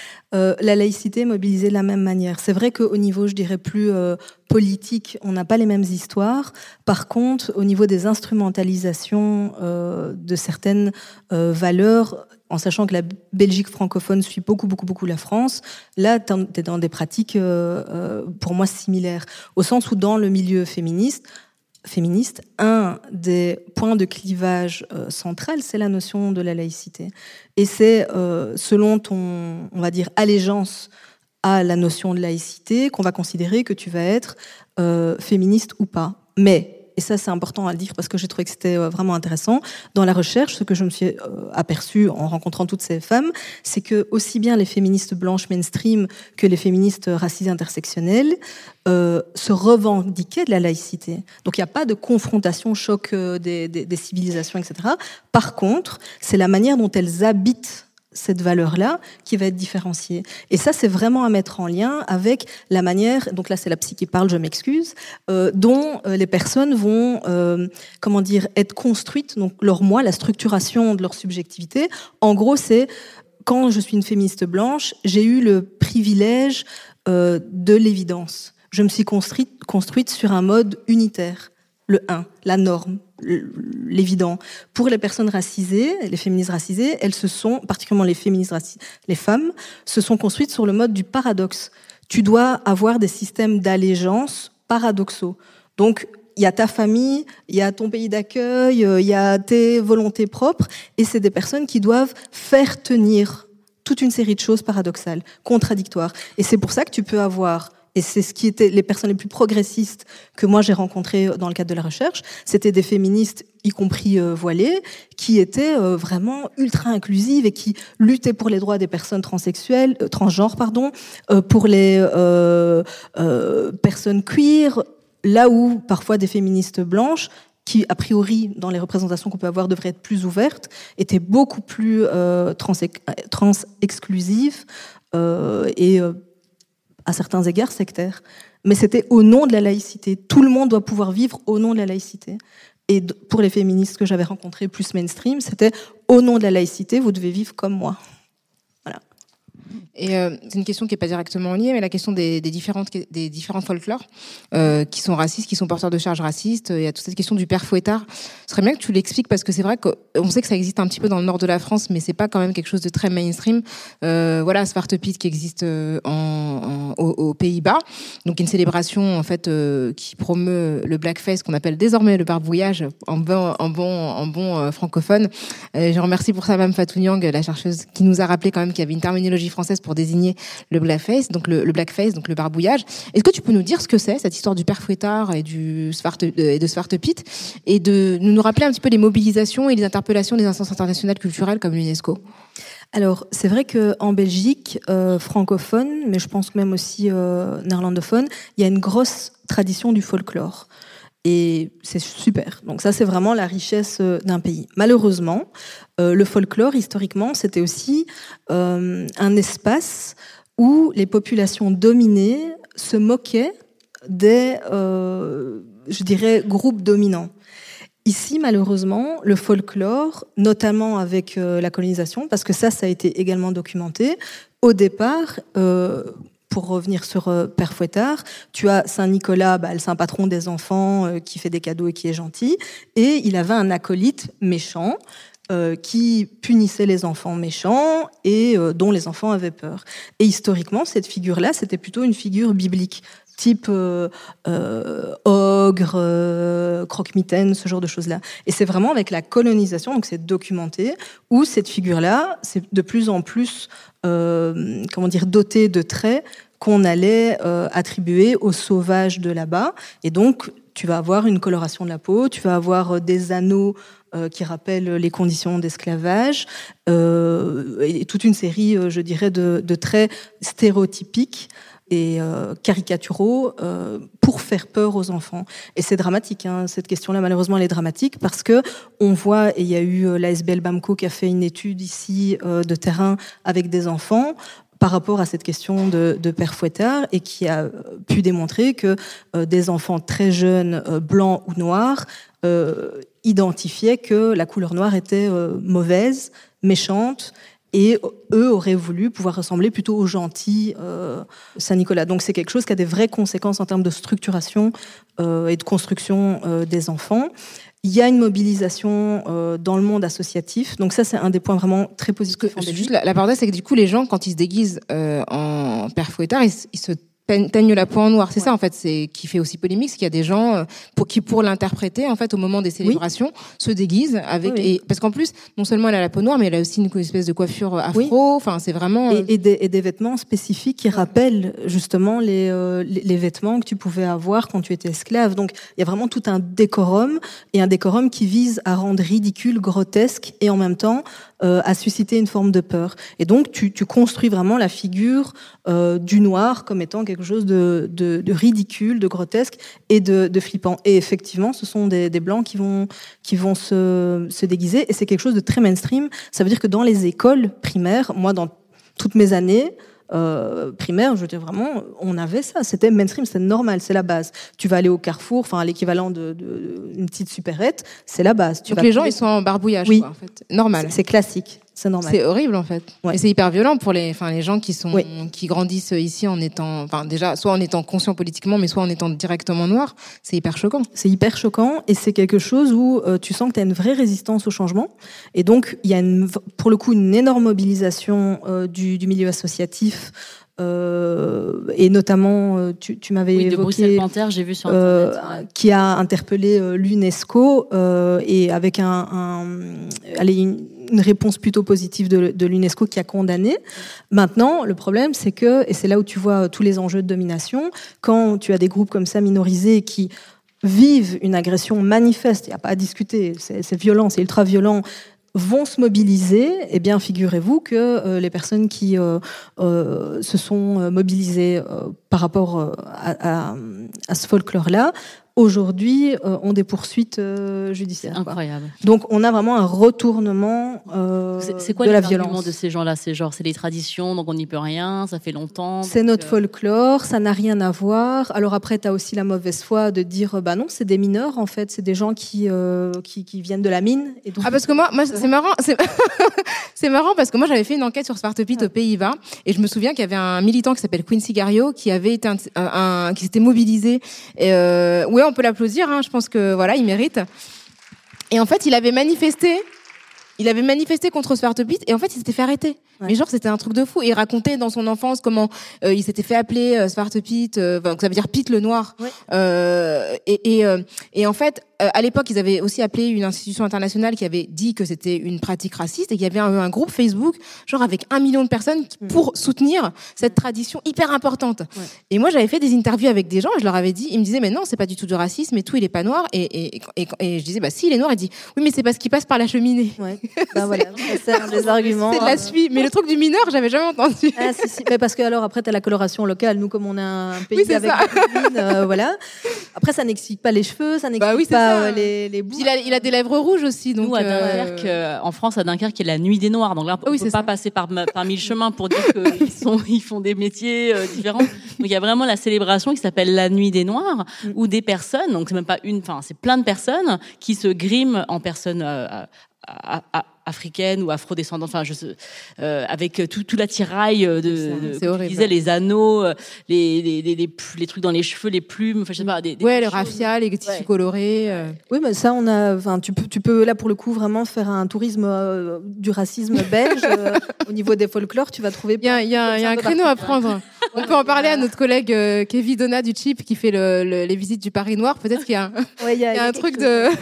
La laïcité est mobilisée de la même manière. C'est vrai qu'au niveau, je dirais, plus politique, on n'a pas les mêmes histoires. Par contre, au niveau des instrumentalisations de certaines valeurs, en sachant que la Belgique francophone suit beaucoup la France, là, t'es dans des pratiques, pour moi, similaires. Au sens où, dans le milieu féministe, un des points de clivage central, c'est la notion de la laïcité. Et c'est selon ton, on va dire, allégeance à la notion de laïcité qu'on va considérer que tu vas être féministe ou pas. Mais, et ça c'est important à le dire parce que j'ai trouvé que c'était vraiment intéressant, dans la recherche, ce que je me suis aperçue en rencontrant toutes ces femmes, c'est que aussi bien les féministes blanches mainstream que les féministes racisées intersectionnelles se revendiquaient de la laïcité. Donc il n'y a pas de confrontation, choc des civilisations, etc. Par contre, c'est la manière dont elles habitent cette valeur-là qui va être différenciée. Et ça, c'est vraiment à mettre en lien avec la manière, donc là c'est la psy qui parle, je m'excuse, dont les personnes vont, être construites, donc leur moi, la structuration de leur subjectivité. En gros, c'est quand je suis une féministe blanche, j'ai eu le privilège de l'évidence. Je me suis construite sur un mode unitaire. le 1, la norme, l'évident. Pour les personnes racisées, les féministes racisées, elles se sont, particulièrement les féministes racisées, les femmes, se sont construites sur le mode du paradoxe. Tu dois avoir des systèmes d'allégeance paradoxaux. Donc, il y a ta famille, il y a ton pays d'accueil, il y a tes volontés propres, et c'est des personnes qui doivent faire tenir toute une série de choses paradoxales, contradictoires. Et c'est pour ça que tu peux avoir, et c'est ce qui étaient les personnes les plus progressistes que moi j'ai rencontrées dans le cadre de la recherche, c'était des féministes, y compris voilées, qui étaient vraiment ultra inclusives et qui luttaient pour les droits des personnes transgenres, pour les personnes queer, là où parfois des féministes blanches, qui a priori dans les représentations qu'on peut avoir devraient être plus ouvertes, étaient beaucoup plus trans-exclusives et à certains égards sectaires. Mais c'était au nom de la laïcité. Tout le monde doit pouvoir vivre au nom de la laïcité. Et pour les féministes que j'avais rencontrées plus mainstream, c'était au nom de la laïcité, vous devez vivre comme moi. Voilà. Et c'est une question qui n'est pas directement liée, mais la question des différents folklores qui sont racistes, qui sont porteurs de charges racistes. Il y a toute cette question du père fouettard. Ce serait bien que tu l'expliques parce que c'est vrai qu'on sait que ça existe un petit peu dans le nord de la France, mais c'est pas quand même quelque chose de très mainstream. Voilà, Zwarte Piet qui existe aux Pays-Bas, donc une célébration en fait qui promeut le blackface qu'on appelle désormais le barbouillage en bon francophone. Je remercie pour ça Mme Fatou Niang, la chercheuse, qui nous a rappelé quand même qu'il y avait une terminologie française pour désigner le blackface, donc le blackface, donc le barbouillage. Est-ce que tu peux nous dire ce que c'est, cette histoire du père fouettard et de Zwarte Piet, et de nous rappeler un petit peu les mobilisations et les interpellations des instances internationales culturelles comme l'UNESCO? Alors, c'est vrai qu'en Belgique, francophone, mais je pense même aussi néerlandophone, il y a une grosse tradition du folklore. Et c'est super. Donc ça, c'est vraiment la richesse d'un pays. Malheureusement, le folklore, historiquement, c'était aussi un espace où les populations dominées se moquaient des, je dirais, groupes dominants. Ici, malheureusement, le folklore, notamment avec la colonisation, parce que ça a été également documenté, au départ... Pour revenir sur Père Fouettard, tu as Saint-Nicolas, le saint patron des enfants, qui fait des cadeaux et qui est gentil, et il avait un acolyte méchant qui punissait les enfants méchants et dont les enfants avaient peur. Et historiquement, cette figure-là, c'était plutôt une figure biblique, type ogre, croque-mitaine, ce genre de choses-là. Et c'est vraiment avec la colonisation, donc c'est documenté, où cette figure-là, c'est de plus en plus dotée de traits qu'on allait attribuer aux sauvages de là-bas. Et donc, tu vas avoir une coloration de la peau, tu vas avoir des anneaux qui rappellent les conditions d'esclavage, et toute une série, je dirais, de traits stéréotypiques et caricaturaux pour faire peur aux enfants. Et c'est dramatique, hein, cette question-là, malheureusement, elle est dramatique parce que on voit, et il y a eu l'ASBL BAMCO qui a fait une étude ici de terrain avec des enfants par rapport à cette question de Père Fouettard et qui a pu démontrer que des enfants très jeunes, blancs ou noirs, identifiaient que la couleur noire était mauvaise, méchante, et eux auraient voulu pouvoir ressembler plutôt aux gentils Saint-Nicolas. Donc c'est quelque chose qui a des vraies conséquences en termes de structuration et de construction des enfants. Il y a une mobilisation dans le monde associatif. Donc ça, c'est un des points vraiment très positifs. Juste la parenthèse, c'est que du coup, les gens, quand ils se déguisent en Père Fouettard, ils se teignent la peau en noir. C'est ça, en fait, c'est qui fait aussi polémique, c'est qu'il y a des gens qui, pour l'interpréter, en fait, au moment des célébrations, se déguisent avec... Et, parce qu'en plus, non seulement elle a la peau noire, mais elle a aussi une espèce de coiffure afro. Oui. Enfin, c'est vraiment... Et des vêtements spécifiques qui rappellent, justement, les vêtements que tu pouvais avoir quand tu étais esclave. Donc, il y a vraiment tout un décorum, et un décorum qui vise à rendre ridicule, grotesque, et en même temps, à susciter une forme de peur. Et donc, tu construis vraiment la figure du noir comme étant quelque chose de ridicule, de grotesque et de flippant. Et effectivement, ce sont des blancs qui vont se déguiser. Et c'est quelque chose de très mainstream. Ça veut dire que dans les écoles primaires, moi, dans toutes mes années primaires, je veux dire vraiment, on avait ça. C'était mainstream, c'était normal, c'est la base. Tu vas aller au Carrefour, enfin l'équivalent d'une petite supérette, c'est la base. Donc les gens, ils sont en barbouillage, oui. quoi, en fait. Normal. C'est classique. c'est normal. C'est horrible en fait. Ouais. Et c'est hyper violent pour les gens qui grandissent ici en étant, déjà soit en étant conscients politiquement, mais soit en étant directement noirs. C'est hyper choquant. C'est hyper choquant et c'est quelque chose où tu sens que tu as une vraie résistance au changement. Et donc, il y a pour le coup une énorme mobilisation du milieu associatif. Et notamment, tu m'avais évoqué de Bruxelles Panthère, j'ai vu sur Internet, qui a interpellé l'UNESCO et avec une réponse plutôt positive de l'UNESCO qui a condamné. Maintenant, le problème, c'est que, et c'est là où tu vois tous les enjeux de domination, quand tu as des groupes comme ça minorisés qui vivent une agression manifeste, il n'y a pas à discuter, c'est violent, c'est ultra violent, vont se mobiliser, eh bien, figurez-vous que les personnes qui se sont mobilisées par rapport à ce folklore-là, aujourd'hui, ont des poursuites judiciaires. Incroyable. Donc, on a vraiment un retournement c'est quoi de la l'argument violence. de ces gens-là? C'est les traditions, donc on n'y peut rien, ça fait longtemps. C'est notre folklore, ça n'a rien à voir. Alors après, tu as aussi la mauvaise foi de dire, bah non, c'est des mineurs, en fait, c'est des gens qui viennent de la mine. Et donc... parce que moi c'est marrant, c'est marrant parce que moi j'avais fait une enquête sur Zwarte Piet aux Pays-Bas et je me souviens qu'il y avait un militant qui s'appelle Quincy Gario qui avait été qui s'était mobilisé. Et ouais, on peut l'applaudir, hein, je pense que voilà, il mérite. Et en fait, il avait manifesté contre Zwarte Piet et en fait, il s'était fait arrêter. Ouais. Mais genre, c'était un truc de fou. Et il racontait dans son enfance comment il s'était fait appeler Zwarte Piet, ça veut dire Piet le noir. Ouais. Et en fait, à l'époque, ils avaient aussi appelé une institution internationale qui avait dit que c'était une pratique raciste et qu'il y avait un groupe Facebook, genre avec 1 million de personnes pour soutenir cette tradition hyper importante. Ouais. Et moi, j'avais fait des interviews avec des gens et je leur avais dit, ils me disaient, mais non, c'est pas du tout du racisme et tout, il est pas noir. Et je disais, bah si, il est noir. Il dit, oui, mais c'est parce qu'il passe par la cheminée. Ouais. Ben voilà, c'est un des arguments. C'est de la suie. Mais le truc du mineur, j'avais jamais entendu. Ah, si. Mais parce que alors après, t'as la coloration locale. Nous, comme on a un pays avec des mines, voilà. Après, ça n'explique pas les cheveux, ça n'explique pas les bouts. Il a des lèvres rouges aussi. Donc nous, à Dunkerque, en France, à Dunkerque, il y a la nuit des Noirs. Donc là, on ne peut pas passer par 1000 chemins pour dire qu'ils font des métiers différents. Donc il y a vraiment la célébration qui s'appelle la nuit des Noirs, où des personnes, donc c'est même pas c'est plein de personnes qui se griment en personnes africaine ou afrodescendante, avec tout l'attirail de disait les anneaux, les trucs dans les cheveux, les plumes, je sais pas, le raffia, les tissus colorés. Oui, mais ça on a, tu peux là pour le coup vraiment faire un tourisme du racisme belge au niveau des folklores, tu vas trouver. Il y a un créneau à prendre. On peut en parler à notre collègue Kevin Donat du Chip qui fait les visites du Paris Noir. Peut-être qu'il y a un truc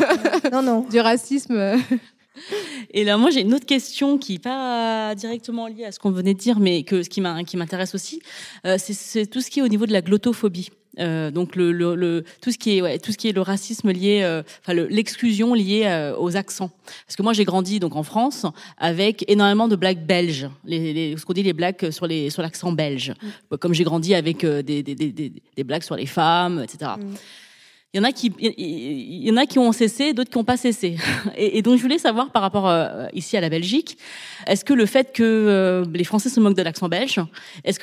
du racisme. Et là, moi, j'ai une autre question qui n'est pas directement liée à ce qu'on venait de dire, mais qui m'intéresse aussi. C'est tout ce qui est au niveau de la glottophobie. Donc tout ce qui est le racisme lié, l'exclusion liée aux accents. Parce que moi, j'ai grandi donc en France avec énormément de blagues belges, ce qu'on dit les blagues sur l'accent belge. Comme j'ai grandi avec des blagues sur les femmes, etc. Il y en a qui ont cessé, d'autres qui n'ont pas cessé. Et donc, je voulais savoir par rapport ici à la Belgique, est-ce que le fait que les Français se moquent de l'accent belge, est-ce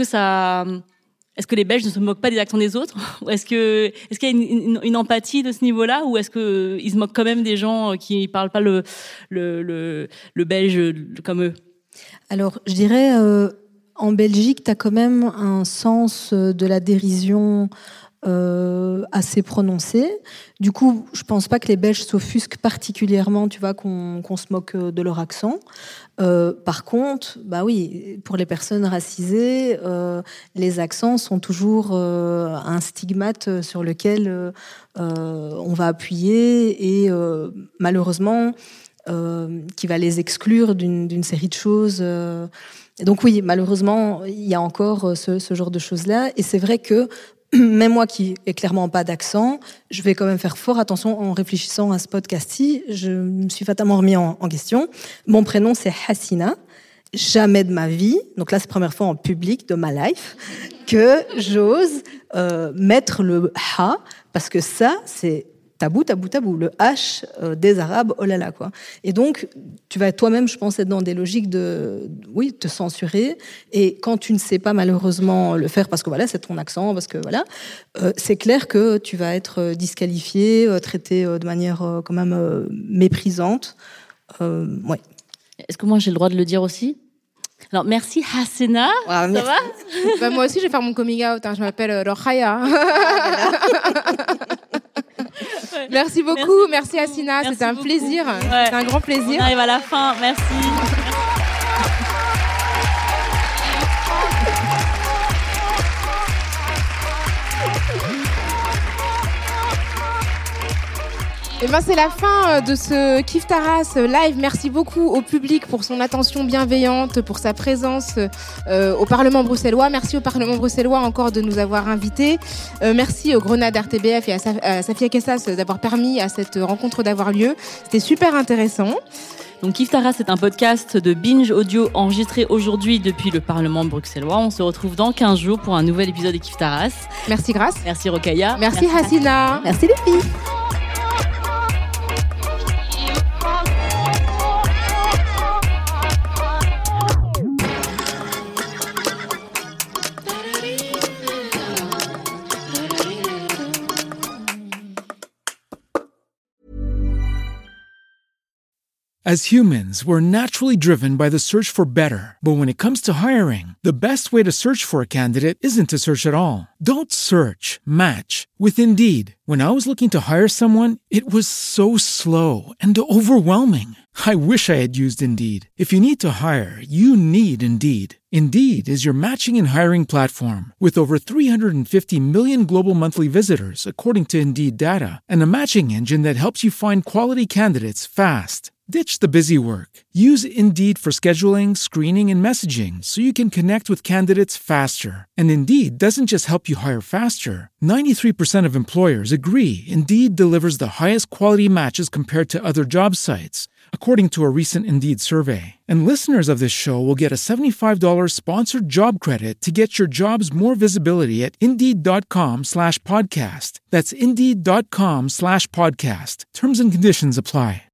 que les Belges ne se moquent pas des accents des autres? Est-ce qu'il y a une empathie de ce niveau-là, ou est-ce qu'ils se moquent quand même des gens qui ne parlent pas le belge comme eux? Alors, je dirais, en Belgique, tu as quand même un sens de la dérision assez prononcé. Du coup, je pense pas que les Belges s'offusquent particulièrement, tu vois, qu'on se moque de leur accent. Par contre, bah oui, pour les personnes racisées, les accents sont toujours un stigmate sur lequel on va appuyer et malheureusement qui va les exclure d'une série de choses. Donc oui, malheureusement, il y a encore ce genre de choses-là. Et c'est vrai que même moi qui ai clairement pas d'accent, je vais quand même faire fort attention en réfléchissant à ce podcast-ci. Je me suis fatalement remis en question. Mon prénom, c'est Hassina. Jamais de ma vie, donc là c'est la première fois en public de ma life, que j'ose mettre le ha, parce que ça, c'est tabou, le H des Arabes, oh là là, quoi. Et donc, tu vas toi-même, je pense, être dans des logiques te censurer. Et quand tu ne sais pas malheureusement le faire, parce que voilà, c'est ton accent, parce que voilà, c'est clair que tu vas être disqualifié, traité de manière quand même méprisante. Ouais. Est-ce que moi j'ai le droit de le dire aussi? Alors merci Hassina, ça va? Moi aussi je vais faire mon coming out, je m'appelle Rokhaya. Merci beaucoup, merci Hassina, c'était un plaisir, c'était un grand plaisir. On arrive à la fin, merci. Et c'est la fin de ce Kif Taras live. Merci beaucoup au public pour son attention bienveillante, pour sa présence au Parlement bruxellois. Merci au Parlement bruxellois encore de nous avoir invités. Merci aux Grenades RTBF et à Safia Kessas d'avoir permis à cette rencontre d'avoir lieu. C'était super intéressant. Donc Kif Taras est un podcast de Binge Audio enregistré aujourd'hui depuis le Parlement bruxellois. On se retrouve dans 15 jours pour un nouvel épisode de Kif Taras. Merci Grace. Merci Rokhaya. Merci Hassina. Merci les filles. As humans, we're naturally driven by the search for better. But when it comes to hiring, the best way to search for a candidate isn't to search at all. Don't search, match with Indeed. When I was looking to hire someone, it was so slow and overwhelming. I wish I had used Indeed. If you need to hire, you need Indeed. Indeed is your matching and hiring platform with over 350 million global monthly visitors, according to Indeed data, and a matching engine that helps you find quality candidates fast. Ditch the busy work. Use Indeed for scheduling, screening, and messaging so you can connect with candidates faster. And Indeed doesn't just help you hire faster. 93% of employers agree Indeed delivers the highest quality matches compared to other job sites, according to a recent Indeed survey. And listeners of this show will get a $75 sponsored job credit to get your jobs more visibility at Indeed.com/podcast. That's Indeed.com/podcast. Terms and conditions apply.